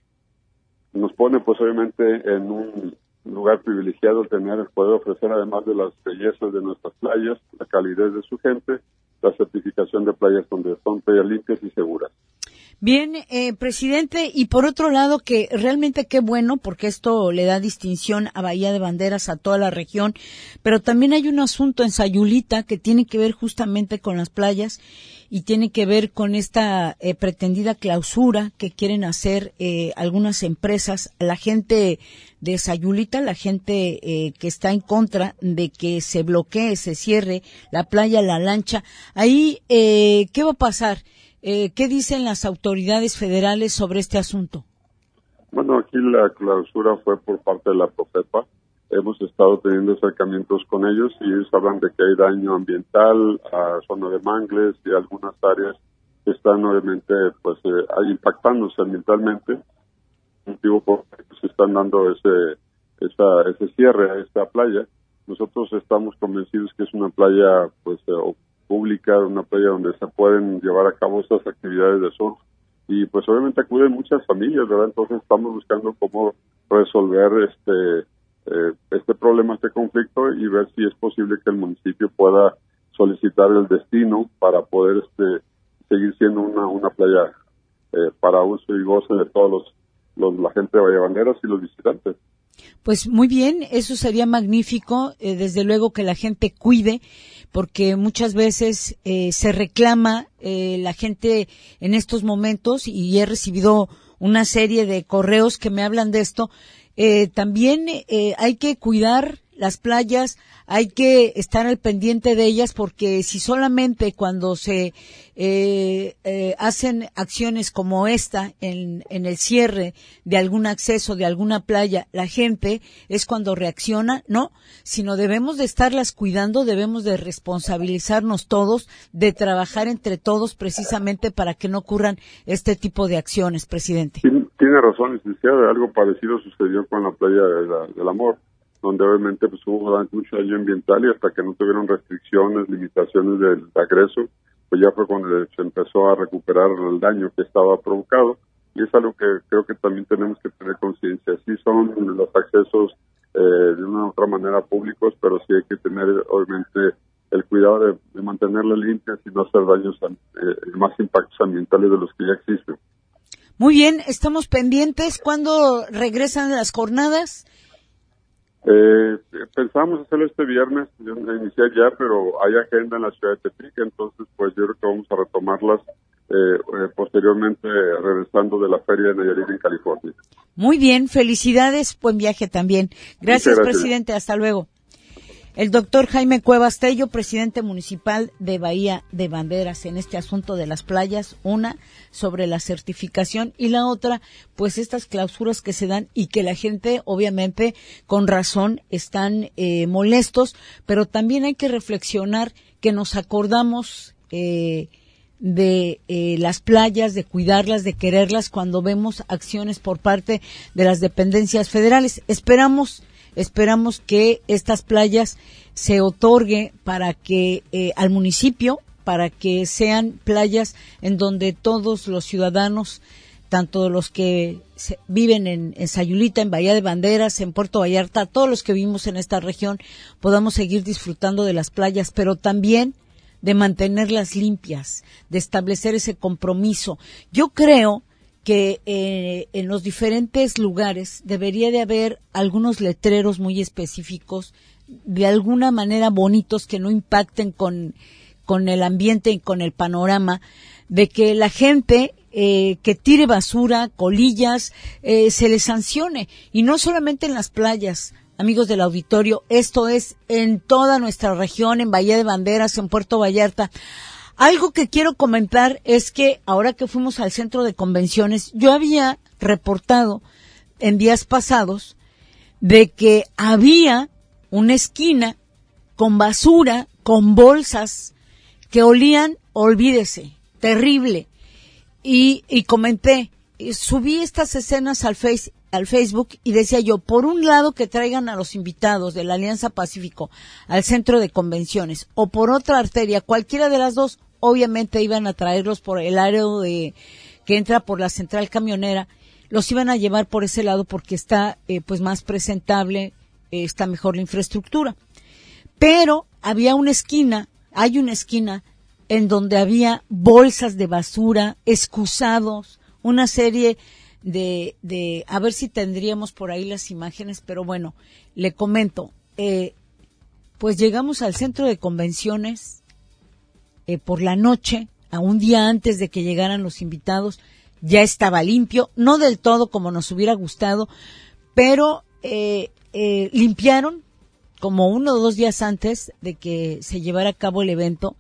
nos pone pues obviamente en un lugar privilegiado poder ofrecer, además de las bellezas de nuestras playas, la calidez de su gente, la certificación de playas donde son playas limpias y seguras. Bien, presidente, y por otro lado, que realmente qué bueno, porque esto le da distinción a Bahía de Banderas, a toda la región, pero también hay un asunto en Sayulita que tiene que ver justamente con las playas y tiene que ver con esta pretendida clausura que quieren hacer algunas empresas. La gente de Sayulita, la gente que está en contra de que se bloquee, se cierre la playa La Lancha, ahí, ¿qué va a pasar? ¿Qué dicen las autoridades federales sobre este asunto? Bueno, aquí la clausura fue por parte de la Profepa. Hemos estado teniendo acercamientos con ellos y ellos hablan de que hay daño ambiental a zona de mangles y algunas áreas que están obviamente pues impactándose ambientalmente, motivo por el que se están dando ese cierre a esta playa. Nosotros estamos convencidos que es una playa pues pública, una playa donde se pueden llevar a cabo estas actividades de surf y pues obviamente acuden muchas familias, ¿verdad? Entonces estamos buscando cómo resolver este problema, este conflicto, y ver si es posible que el municipio pueda solicitar el destino para poder seguir siendo una playa para uso y goce de todos la gente de Bahía Banderas y los visitantes. Pues muy bien, eso sería magnífico, desde luego que la gente cuide, porque muchas veces se reclama la gente en estos momentos, y he recibido una serie de correos que me hablan de esto. También hay que cuidar las playas, hay que estar al pendiente de ellas, porque si solamente cuando se hacen acciones como esta en el cierre de algún acceso de alguna playa, la gente es cuando reacciona, no, sino debemos de estarlas cuidando, debemos de responsabilizarnos todos, de trabajar entre todos precisamente para que no ocurran este tipo de acciones, presidente. Tiene razón, licenciada, algo parecido sucedió con la playa del Amor, donde obviamente pues hubo mucho daño ambiental, y hasta que no tuvieron restricciones, limitaciones del acceso, pues ya fue cuando se empezó a recuperar el daño que estaba provocado, y es algo que creo que también tenemos que tener conciencia. Sí son los accesos de una u otra manera públicos, pero sí hay que tener obviamente el cuidado de mantenerlas limpias y no hacer daños, más impactos ambientales de los que ya existen. Muy bien, estamos pendientes. ¿Cuándo regresan las jornadas? Pensábamos hacerlo este viernes, iniciar ya, pero hay agenda en la ciudad de Tepic, entonces pues yo creo que vamos a retomarlas posteriormente, regresando de la feria de Nayarit en California. Muy bien, felicidades, buen viaje también. Gracias, presidente, hasta luego. El doctor Jaime Cuevas Tello, presidente municipal de Bahía de Banderas, en este asunto de las playas, una sobre la certificación y la otra, pues estas clausuras que se dan y que la gente, obviamente, con razón, están molestos, pero también hay que reflexionar que nos acordamos de las playas, de cuidarlas, de quererlas cuando vemos acciones por parte de las dependencias federales. Esperamos que estas playas se otorgue para que al municipio, para que sean playas en donde todos los ciudadanos, tanto los que viven en Sayulita, en Bahía de Banderas, en Puerto Vallarta, todos los que vivimos en esta región, podamos seguir disfrutando de las playas, pero también de mantenerlas limpias, de establecer ese compromiso. Yo creo que en los diferentes lugares debería de haber algunos letreros muy específicos, de alguna manera bonitos, que no impacten con el ambiente y con el panorama, de que la gente que tire basura, colillas, se les sancione, y no solamente en las playas. Amigos del auditorio, esto es en toda nuestra región, en Bahía de Banderas, en Puerto Vallarta. Algo que quiero comentar es que ahora que fuimos al centro de convenciones, yo había reportado en días pasados de que había una esquina con basura, con bolsas que olían, olvídese, terrible. Y comenté, subí estas escenas al Facebook y decía yo, por un lado que traigan a los invitados de la Alianza Pacífico al centro de convenciones, o por otra arteria, cualquiera de las dos, obviamente iban a traerlos por el área que entra por la central camionera, los iban a llevar por ese lado porque está pues más presentable, está mejor la infraestructura. Pero hay una esquina en donde había bolsas de basura, excusados, una serie de a ver si tendríamos por ahí las imágenes, pero bueno, le comento, pues llegamos al centro de convenciones por la noche, a un día antes de que llegaran los invitados, ya estaba limpio, no del todo como nos hubiera gustado, pero limpiaron como 1 o 2 días antes de que se llevara a cabo el evento,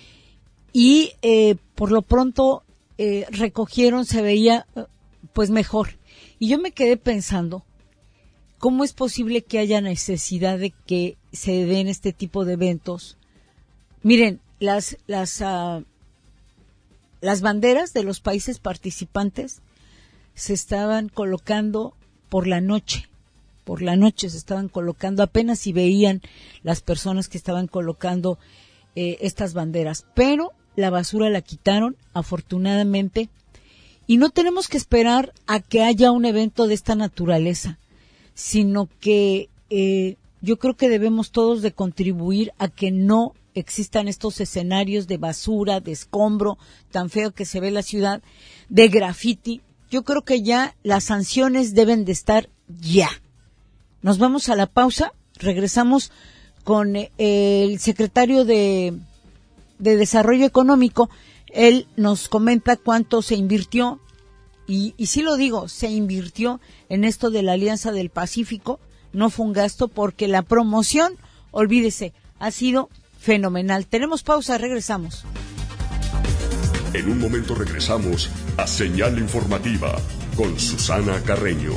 y por lo pronto recogieron, se veía pues mejor. Y yo me quedé pensando, ¿cómo es posible que haya necesidad de que se den este tipo de eventos? Miren, las banderas de los países participantes se estaban colocando por la noche se estaban colocando, apenas si veían las personas que estaban colocando estas banderas, pero la basura la quitaron, afortunadamente, Y no tenemos que esperar a que haya un evento de esta naturaleza, sino que yo creo que debemos todos de contribuir a que no existan estos escenarios de basura, de escombro, tan feo que se ve la ciudad, de graffiti. Yo creo que ya las sanciones deben de estar ya. Nos vamos a la pausa, regresamos con el secretario de Desarrollo Económico. Él nos comenta cuánto se invirtió, y sí lo digo, se invirtió en esto de la Alianza del Pacífico. No fue un gasto porque la promoción, olvídese, ha sido fenomenal. Tenemos pausa, regresamos. En un momento regresamos a Señal Informativa con Susana Carreño.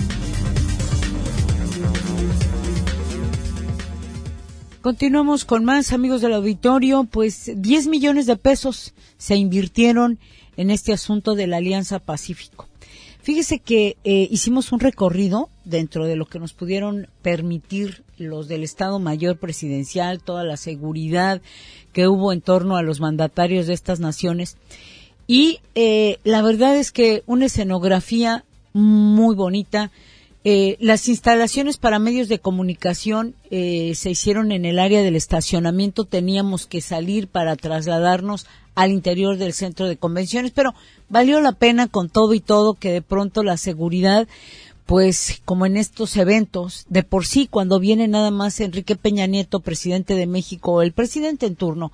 Continuamos con más, amigos del auditorio. Pues 10 millones de pesos se invirtieron en este asunto de la Alianza Pacífico. Fíjese que hicimos un recorrido dentro de lo que nos pudieron permitir los del Estado Mayor Presidencial, toda la seguridad que hubo en torno a los mandatarios de estas naciones. Y la verdad es que una escenografía muy bonita. Las instalaciones para medios de comunicación se hicieron en el área del estacionamiento. Teníamos que salir para trasladarnos al interior del centro de convenciones, pero valió la pena con todo y todo que de pronto la seguridad, pues como en estos eventos, de por sí cuando viene nada más Enrique Peña Nieto, presidente de México, o el presidente en turno,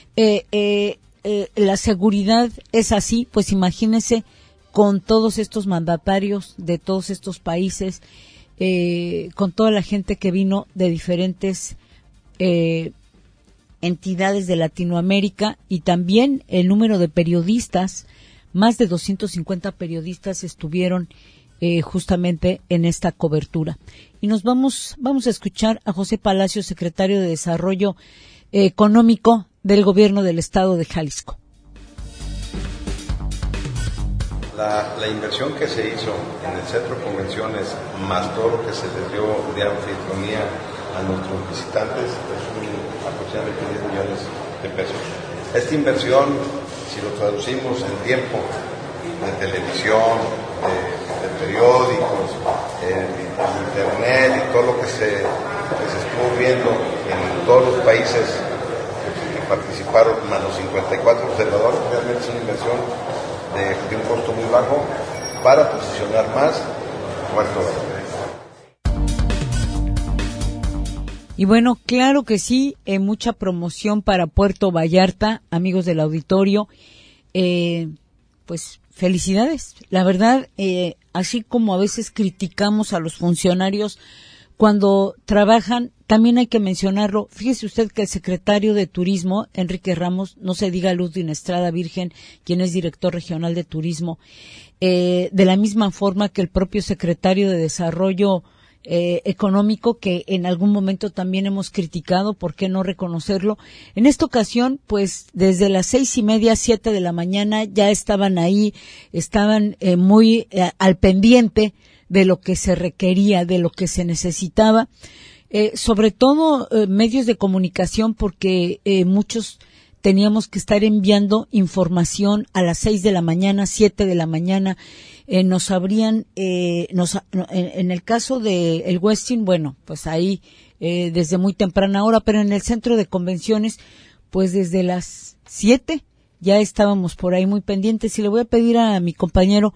la seguridad es así, pues imagínese con todos estos mandatarios de todos estos países, con toda la gente que vino de diferentes entidades de Latinoamérica, y también el número de periodistas. Más de 250 periodistas estuvieron justamente en esta cobertura. Y nos vamos a escuchar a José Palacio, secretario de Desarrollo Económico del Gobierno del Estado de Jalisco. La inversión que se hizo en el centro de convenciones, más todo lo que se les dio de anfitrionía a nuestros visitantes, es aproximadamente 10 millones de pesos. Esta inversión, si lo traducimos en tiempo, de televisión, de periódicos, de internet y todo lo que se estuvo viendo en todos los países que participaron, más los 54 observadores, realmente es una inversión de un costo muy bajo para posicionar más Puerto Vallarta. Y bueno, claro que sí, mucha promoción para Puerto Vallarta, amigos del auditorio. Pues felicidades. La verdad, así como a veces criticamos a los funcionarios cuando trabajan, también hay que mencionarlo. Fíjese usted que el secretario de Turismo, Enrique Ramos, no se diga Ludwig Estrada Virgen, quien es director regional de Turismo, de la misma forma que el propio secretario de Desarrollo Económico, que en algún momento también hemos criticado, ¿por qué no reconocerlo? En esta ocasión, pues desde las 6:30, 7 de la mañana ya estaban ahí, estaban muy al pendiente de lo que se requería, de lo que se necesitaba, sobre todo medios de comunicación, porque muchos teníamos que estar enviando información a las 6 de la mañana, 7 de la mañana, nos abrían, en el caso de el Westin, bueno, pues ahí desde muy temprana hora, pero en el centro de convenciones, pues desde las 7 ya estábamos por ahí muy pendientes, y le voy a pedir a mi compañero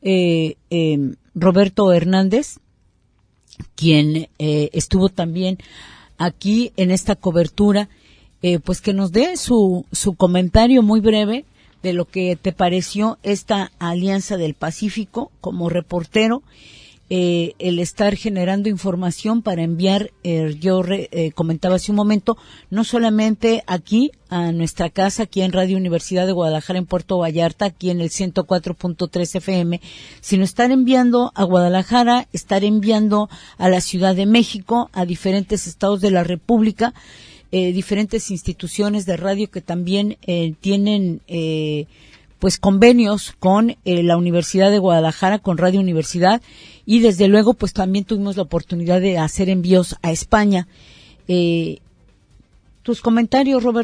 Roberto Hernández, quien estuvo también aquí en esta cobertura, pues que nos dé su comentario muy breve de lo que te pareció esta Alianza del Pacífico como reportero, el estar generando información para enviar, yo comentaba hace un momento, no solamente aquí a nuestra casa, aquí en Radio Universidad de Guadalajara en Puerto Vallarta, aquí en el 104.3 FM, sino estar enviando a Guadalajara, estar enviando a la Ciudad de México, a diferentes estados de la República, diferentes instituciones de radio que también tienen pues convenios con la Universidad de Guadalajara, con Radio Universidad, y desde luego pues también tuvimos la oportunidad de hacer envíos a España. Tus comentarios, Roberto.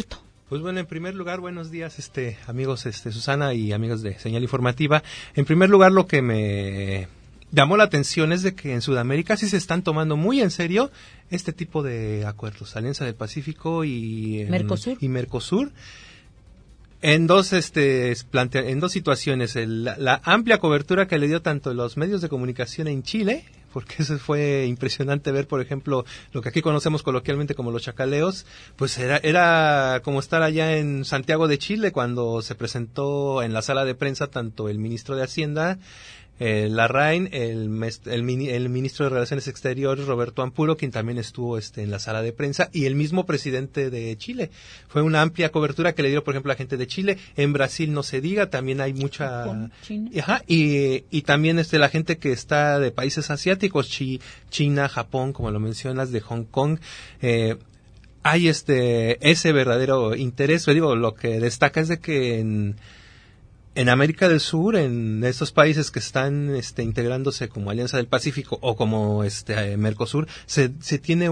Pues bueno, en primer lugar, buenos días, amigos, Susana y amigos de Señal Informativa. En primer lugar, lo que me llamó la atención es de que en Sudamérica sí se están tomando muy en serio este tipo de acuerdos, Alianza del Pacífico y Mercosur. En dos situaciones, la amplia cobertura que le dio tanto los medios de comunicación en Chile, porque eso fue impresionante ver, por ejemplo, lo que aquí conocemos coloquialmente como los chacaleos, pues era como estar allá en Santiago de Chile cuando se presentó en la sala de prensa tanto el ministro de Hacienda, Larraín, el ministro de Relaciones Exteriores, Roberto Ampuro, quien también estuvo en la sala de prensa, y el mismo presidente de Chile. Fue una amplia cobertura que le dio, por ejemplo, a la gente de Chile. En Brasil no se diga, también hay mucha... Ajá, y también la gente que está de países asiáticos, China, Japón, como lo mencionas, de Hong Kong, hay ese verdadero interés. Lo que destaca es de que en América del Sur, en estos países que están integrándose como Alianza del Pacífico o como Mercosur, se tiene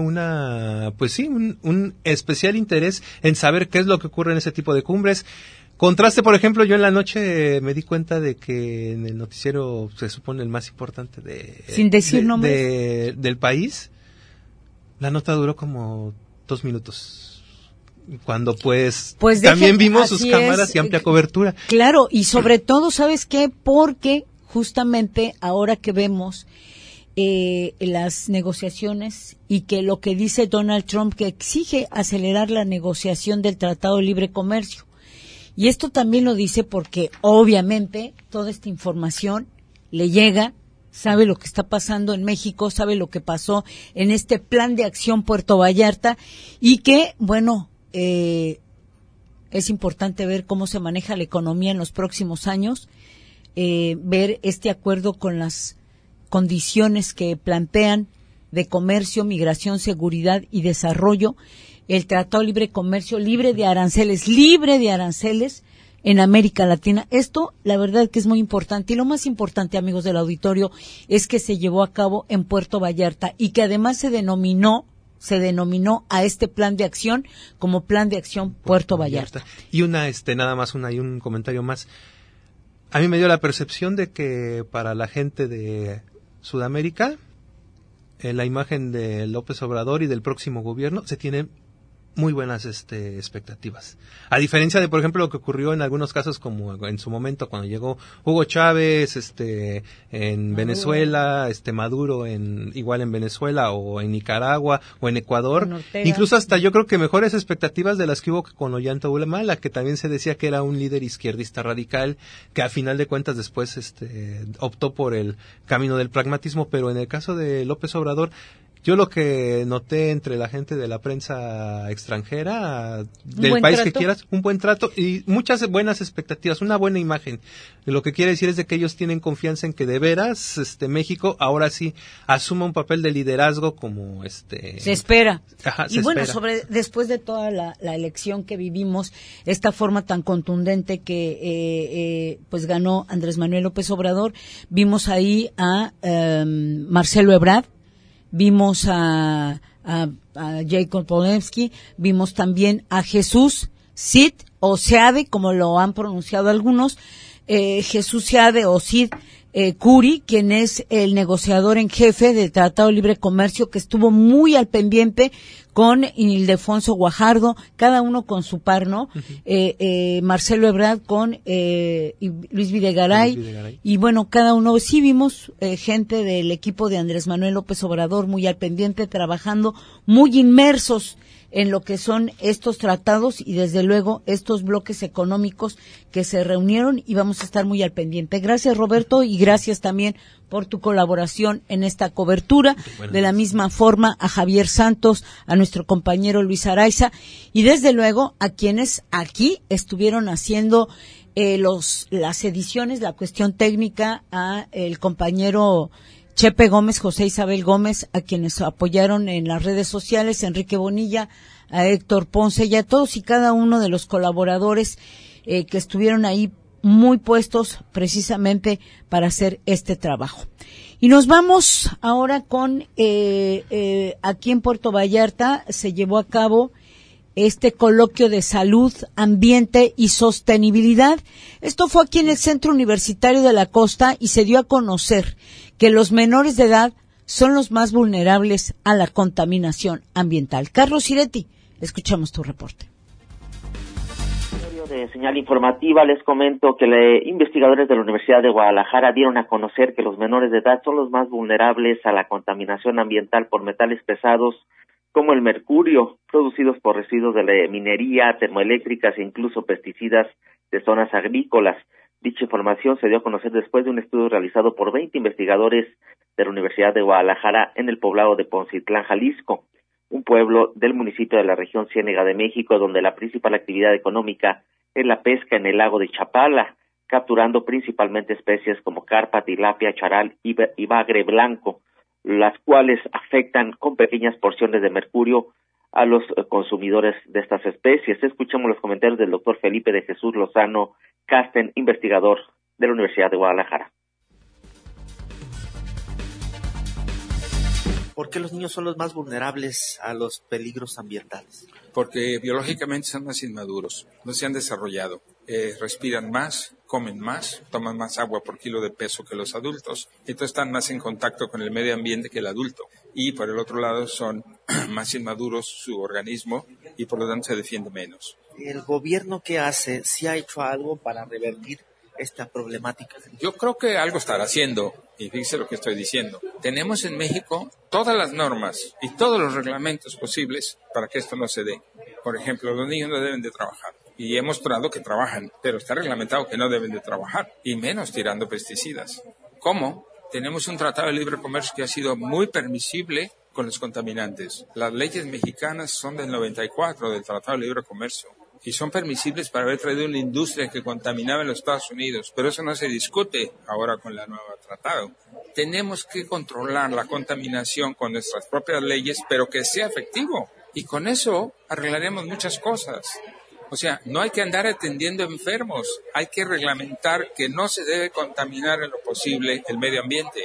un especial interés en saber qué es lo que ocurre en ese tipo de cumbres. Contraste, por ejemplo, yo en la noche me di cuenta de que en el noticiero se supone el más importante sin decir nombres del país, la nota duró como 2 minutos. Cuando pues también vimos sus cámaras y amplia cobertura. Claro, y sobre todo, ¿sabes qué? Porque justamente ahora que vemos las negociaciones y que lo que dice Donald Trump, que exige acelerar la negociación del Tratado de Libre Comercio. Y esto también lo dice porque obviamente toda esta información le llega, sabe lo que está pasando en México, sabe lo que pasó en este plan de acción Puerto Vallarta y que, bueno, es importante ver cómo se maneja la economía en los próximos años, ver este acuerdo con las condiciones que plantean de comercio, migración, seguridad y desarrollo, el Tratado de Libre Comercio libre de aranceles en América Latina. Esto, la verdad que es muy importante, y lo más importante, amigos del auditorio, es que se llevó a cabo en Puerto Vallarta y que además se denominó a este plan de acción como Plan de Acción Puerto Vallarta. Y un comentario más. A mí me dio la percepción de que para la gente de Sudamérica, la imagen de López Obrador y del próximo gobierno se tiene muy buenas expectativas. A diferencia de, por ejemplo, lo que ocurrió en algunos casos, como en su momento cuando llegó Hugo Chávez en Maduro. Venezuela, Maduro igual en Venezuela o en Nicaragua o en Ecuador, incluso hasta yo creo que mejores expectativas de las que hubo con Ollanta Humala, que también se decía que era un líder izquierdista radical, que a final de cuentas después optó por el camino del pragmatismo. Pero en el caso de López Obrador, yo lo que noté entre la gente de la prensa extranjera, del país que quieras, un buen trato y muchas buenas expectativas, una buena imagen. Lo que quiere decir es de que ellos tienen confianza en que de veras México ahora sí asuma un papel de liderazgo como se espera. Ajá, y bueno, después de toda la elección que vivimos, esta forma tan contundente que pues ganó Andrés Manuel López Obrador, vimos ahí a Marcelo Ebrard, vimos a Jacob Polensky, vimos también a Jesús Cid o Seade, como lo han pronunciado algunos, Jesús Seade o Cid Curi, quien es el negociador en jefe del Tratado de Libre Comercio, que estuvo muy al pendiente con Ildefonso Guajardo, cada uno con su par, ¿no? Uh-huh. Marcelo Ebrard con Luis Videgaray. Y bueno, cada uno, sí vimos gente del equipo de Andrés Manuel López Obrador muy al pendiente, trabajando, muy inmersos en lo que son estos tratados y desde luego estos bloques económicos que se reunieron, y vamos a estar muy al pendiente. Gracias, Roberto, y gracias también por tu colaboración en esta cobertura. De la misma forma a Javier Santos, a nuestro compañero Luis Araiza y desde luego a quienes aquí estuvieron haciendo las ediciones, la cuestión técnica, a el compañero Chepe Gómez, José Isabel Gómez, a quienes apoyaron en las redes sociales, Enrique Bonilla, a Héctor Ponce y a todos y cada uno de los colaboradores que estuvieron ahí muy puestos precisamente para hacer este trabajo. Y nos vamos ahora con, aquí en Puerto Vallarta se llevó a cabo este coloquio de salud, ambiente y sostenibilidad. Esto fue aquí en el Centro Universitario de la Costa y se dio a conocer que los menores de edad son los más vulnerables a la contaminación ambiental. Carlos Iretti, escuchamos tu reporte. De señal informativa les comento que investigadores de la Universidad de Guadalajara dieron a conocer que los menores de edad son los más vulnerables a la contaminación ambiental por metales pesados como el mercurio, producidos por residuos de la minería, termoeléctricas e incluso pesticidas de zonas agrícolas. Dicha información se dio a conocer después de un estudio realizado por 20 investigadores de la Universidad de Guadalajara en el poblado de Poncitlán, Jalisco, un pueblo del municipio de la región Ciénega de México, donde la principal actividad económica es la pesca en el lago de Chapala, capturando principalmente especies como carpa, tilapia, charal y bagre blanco, las cuales afectan con pequeñas porciones de mercurio a los consumidores de estas especies. Escuchemos los comentarios del doctor Felipe de Jesús Lozano Casten, investigador de la Universidad de Guadalajara. ¿Por qué los niños son los más vulnerables a los peligros ambientales? Porque biológicamente son más inmaduros, no se han desarrollado, respiran más, comen más, toman más agua por kilo de peso que los adultos, entonces están más en contacto con el medio ambiente que el adulto. Y por el otro lado son más inmaduros su organismo y por lo tanto se defiende menos. ¿El gobierno qué hace? ¿Sí ha hecho algo para revertir esta problemática? Yo creo que algo estará haciendo, y fíjese lo que estoy diciendo. Tenemos en México todas las normas y todos los reglamentos posibles para que esto no se dé. Por ejemplo, los niños no deben de trabajar. Y he mostrado que trabajan, pero está reglamentado que no deben de trabajar, y menos tirando pesticidas. ¿Cómo? Tenemos un tratado de libre comercio que ha sido muy permisible con los contaminantes. Las leyes mexicanas son del 94, del Tratado de Libre Comercio, y son permisibles para haber traído una industria que contaminaba en los Estados Unidos, pero eso no se discute ahora con la nueva tratado. Tenemos que controlar la contaminación con nuestras propias leyes, pero que sea efectivo, y con eso arreglaremos muchas cosas. O sea, no hay que andar atendiendo enfermos, hay que reglamentar que no se debe contaminar en lo posible el medio ambiente.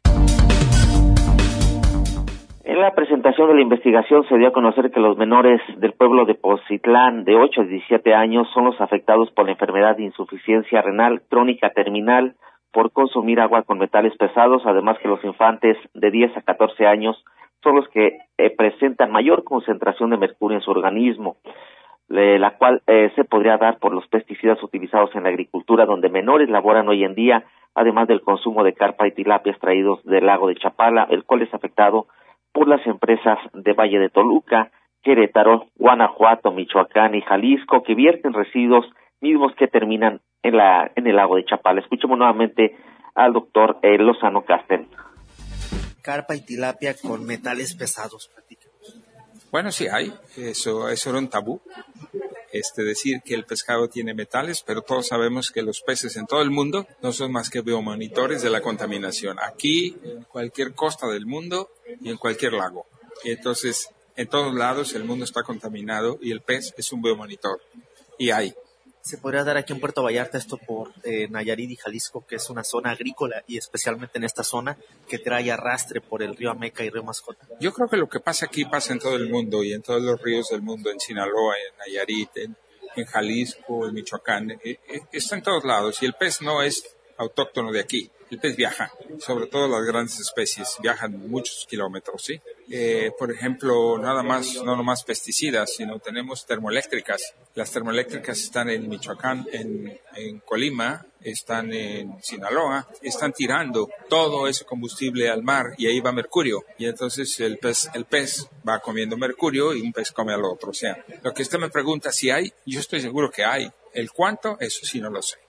En la presentación de la investigación se dio a conocer que los menores del pueblo de Poncitlán de 8 a 17 años son los afectados por la enfermedad de insuficiencia renal crónica terminal por consumir agua con metales pesados, además que los infantes de 10 a 14 años son los que presentan mayor concentración de mercurio en su organismo, la cual se podría dar por los pesticidas utilizados en la agricultura, donde menores laboran hoy en día, además del consumo de carpa y tilapia extraídos del lago de Chapala, el cual es afectado por las empresas de Valle de Toluca, Querétaro, Guanajuato, Michoacán y Jalisco, que vierten residuos mismos que terminan en el lago de Chapala. Escuchemos nuevamente al doctor Lozano Casten. Carpa y tilapia con metales pesados, platícanos. Bueno, sí hay, eso era un tabú, decir que el pescado tiene metales, pero todos sabemos que los peces en todo el mundo no son más que biomonitores de la contaminación, aquí, en cualquier costa del mundo y en cualquier lago. Entonces, en todos lados el mundo está contaminado y el pez es un biomonitor, y hay. ¿Se podría dar aquí en Puerto Vallarta esto por Nayarit y Jalisco, que es una zona agrícola y especialmente en esta zona que trae arrastre por el río Ameca y río Mascota? Yo creo que lo que pasa aquí pasa en todo el mundo y en todos los ríos del mundo, en Sinaloa, en Nayarit, en Jalisco, en Michoacán, está en todos lados y el pez no es autóctono de aquí. El pez viaja, sobre todo las grandes especies, viajan muchos kilómetros, ¿sí? Por ejemplo, no nomás pesticidas, sino tenemos termoeléctricas. Las termoeléctricas están en Michoacán, en Colima, están en Sinaloa, están tirando todo ese combustible al mar y ahí va mercurio. Y entonces el pez va comiendo mercurio y un pez come al otro. O sea, lo que usted me pregunta si hay, yo estoy seguro que hay. El cuánto, eso sí no lo sé.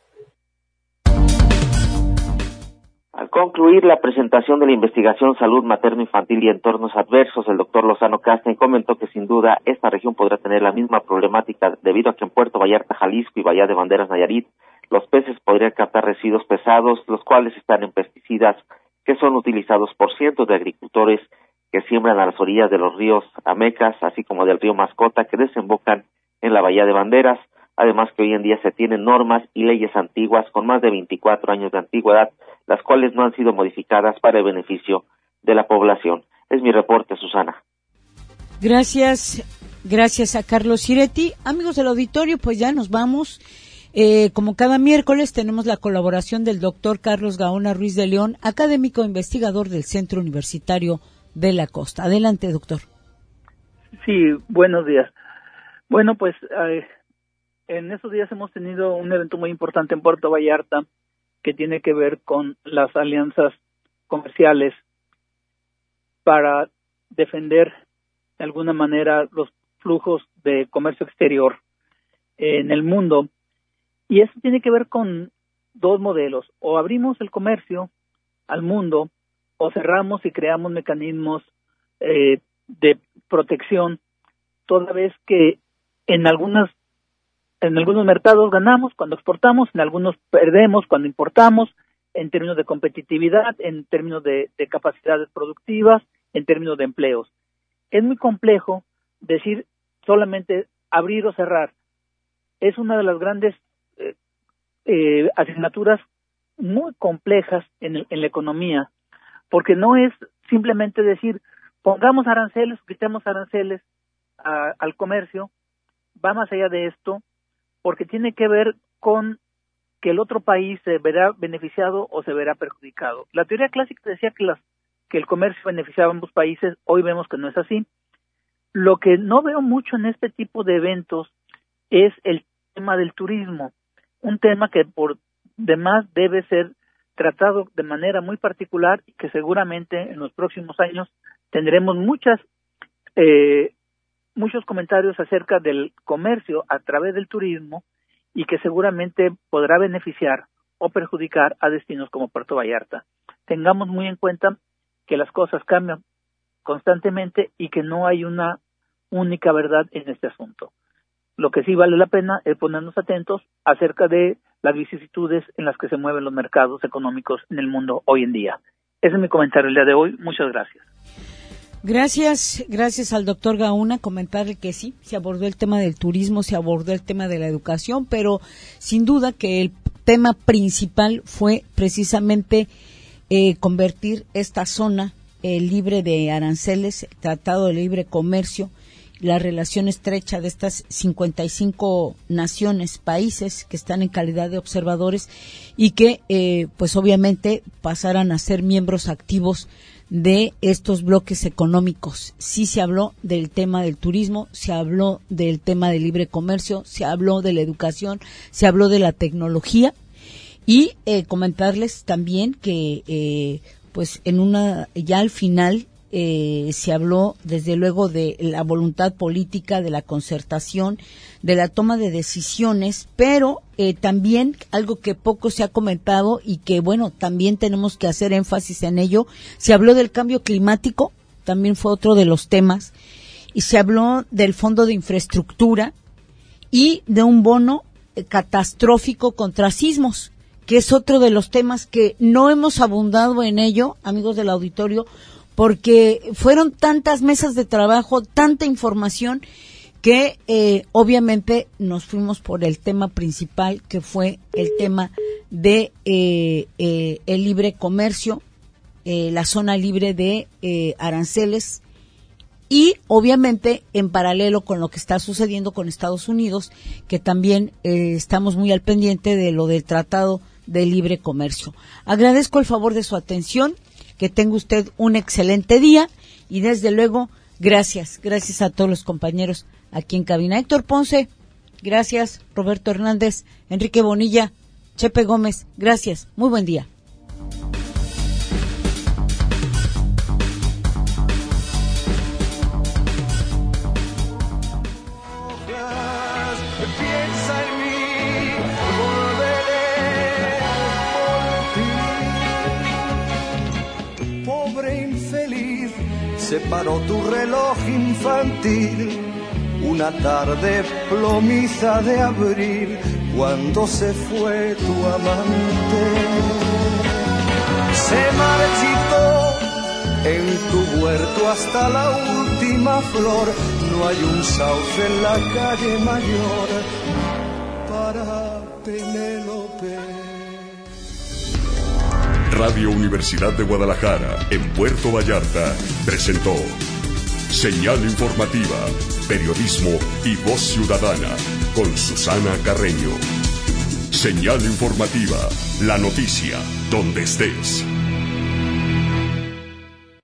Al concluir la presentación de la investigación Salud Materno-Infantil y Entornos Adversos, el doctor Lozano Casten comentó que sin duda esta región podrá tener la misma problemática debido a que en Puerto Vallarta, Jalisco y Bahía de Banderas, Nayarit, los peces podrían captar residuos pesados, los cuales están en pesticidas que son utilizados por cientos de agricultores que siembran a las orillas de los ríos Amecas, así como del río Mascota, que desembocan en la Bahía de Banderas. Además que hoy en día se tienen normas y leyes antiguas con más de 24 años de antigüedad, las cuales no han sido modificadas para el beneficio de la población. Es mi reporte, Susana. Gracias. Gracias a Carlos Ciretti. Amigos del auditorio, pues ya nos vamos. Como cada miércoles tenemos la colaboración del doctor Carlos Gaona Ruiz de León, académico investigador del Centro Universitario de la Costa. Adelante, doctor. Sí, buenos días. Bueno, pues en estos días hemos tenido un evento muy importante en Puerto Vallarta que tiene que ver con las alianzas comerciales para defender de alguna manera los flujos de comercio exterior en el mundo. Y eso tiene que ver con dos modelos: o abrimos el comercio al mundo o cerramos y creamos mecanismos de protección, toda vez que en algunos mercados ganamos cuando exportamos, en algunos perdemos cuando importamos, en términos de competitividad, en términos de capacidades productivas, en términos de empleos. Es muy complejo decir solamente abrir o cerrar. Es una de las grandes asignaturas muy complejas en la economía, porque no es simplemente decir pongamos aranceles, quitemos aranceles al comercio. Va más allá de esto, porque tiene que ver con que el otro país se verá beneficiado o se verá perjudicado. La teoría clásica decía que el comercio beneficiaba a ambos países. Hoy vemos que no es así. Lo que no veo mucho en este tipo de eventos es el tema del turismo, un tema que por demás debe ser tratado de manera muy particular y que seguramente en los próximos años tendremos muchos comentarios acerca del comercio a través del turismo, y que seguramente podrá beneficiar o perjudicar a destinos como Puerto Vallarta. Tengamos muy en cuenta que las cosas cambian constantemente y que no hay una única verdad en este asunto. Lo que sí vale la pena es ponernos atentos acerca de las vicisitudes en las que se mueven los mercados económicos en el mundo hoy en día. Ese es mi comentario el día de hoy. Muchas gracias. Gracias al doctor Gaona. Comentarle que sí, se abordó el tema del turismo, se abordó el tema de la educación, pero sin duda que el tema principal fue precisamente convertir esta zona libre de aranceles, tratado de libre comercio, la relación estrecha de estas 55 naciones, países que están en calidad de observadores y que pues obviamente pasaran a ser miembros activos de estos bloques económicos. Sí se habló del tema del turismo, se habló del tema del libre comercio, se habló de la educación, se habló de la tecnología, y comentarles también que pues ya al final se habló desde luego de la voluntad política, de la concertación, de la toma de decisiones, pero también algo que poco se ha comentado y que bueno, también tenemos que hacer énfasis en ello, se habló del cambio climático, también fue otro de los temas, y se habló del fondo de infraestructura y de un bono catastrófico contra sismos, que es otro de los temas que no hemos abundado en ello, amigos del auditorio, porque fueron tantas mesas de trabajo, tanta información, que obviamente nos fuimos por el tema principal, que fue el tema de el libre comercio, la zona libre de aranceles, y obviamente en paralelo con lo que está sucediendo con Estados Unidos, que también estamos muy al pendiente de lo del Tratado de Libre Comercio. Agradezco el favor de su atención, que tenga usted un excelente día y desde luego gracias a todos los compañeros aquí en cabina. Héctor Ponce, gracias. Roberto Hernández, Enrique Bonilla, Chepe Gómez, gracias. Muy buen día. Se paró tu reloj infantil, una tarde plomiza de abril, cuando se fue tu amante. Se marchitó en tu huerto hasta la última flor, no hay un sauce en la calle mayor para Penélope. Radio Universidad de Guadalajara, en Puerto Vallarta, presentó Señal informativa, periodismo y voz ciudadana con Susana Carreño. Señal informativa, la noticia donde estés.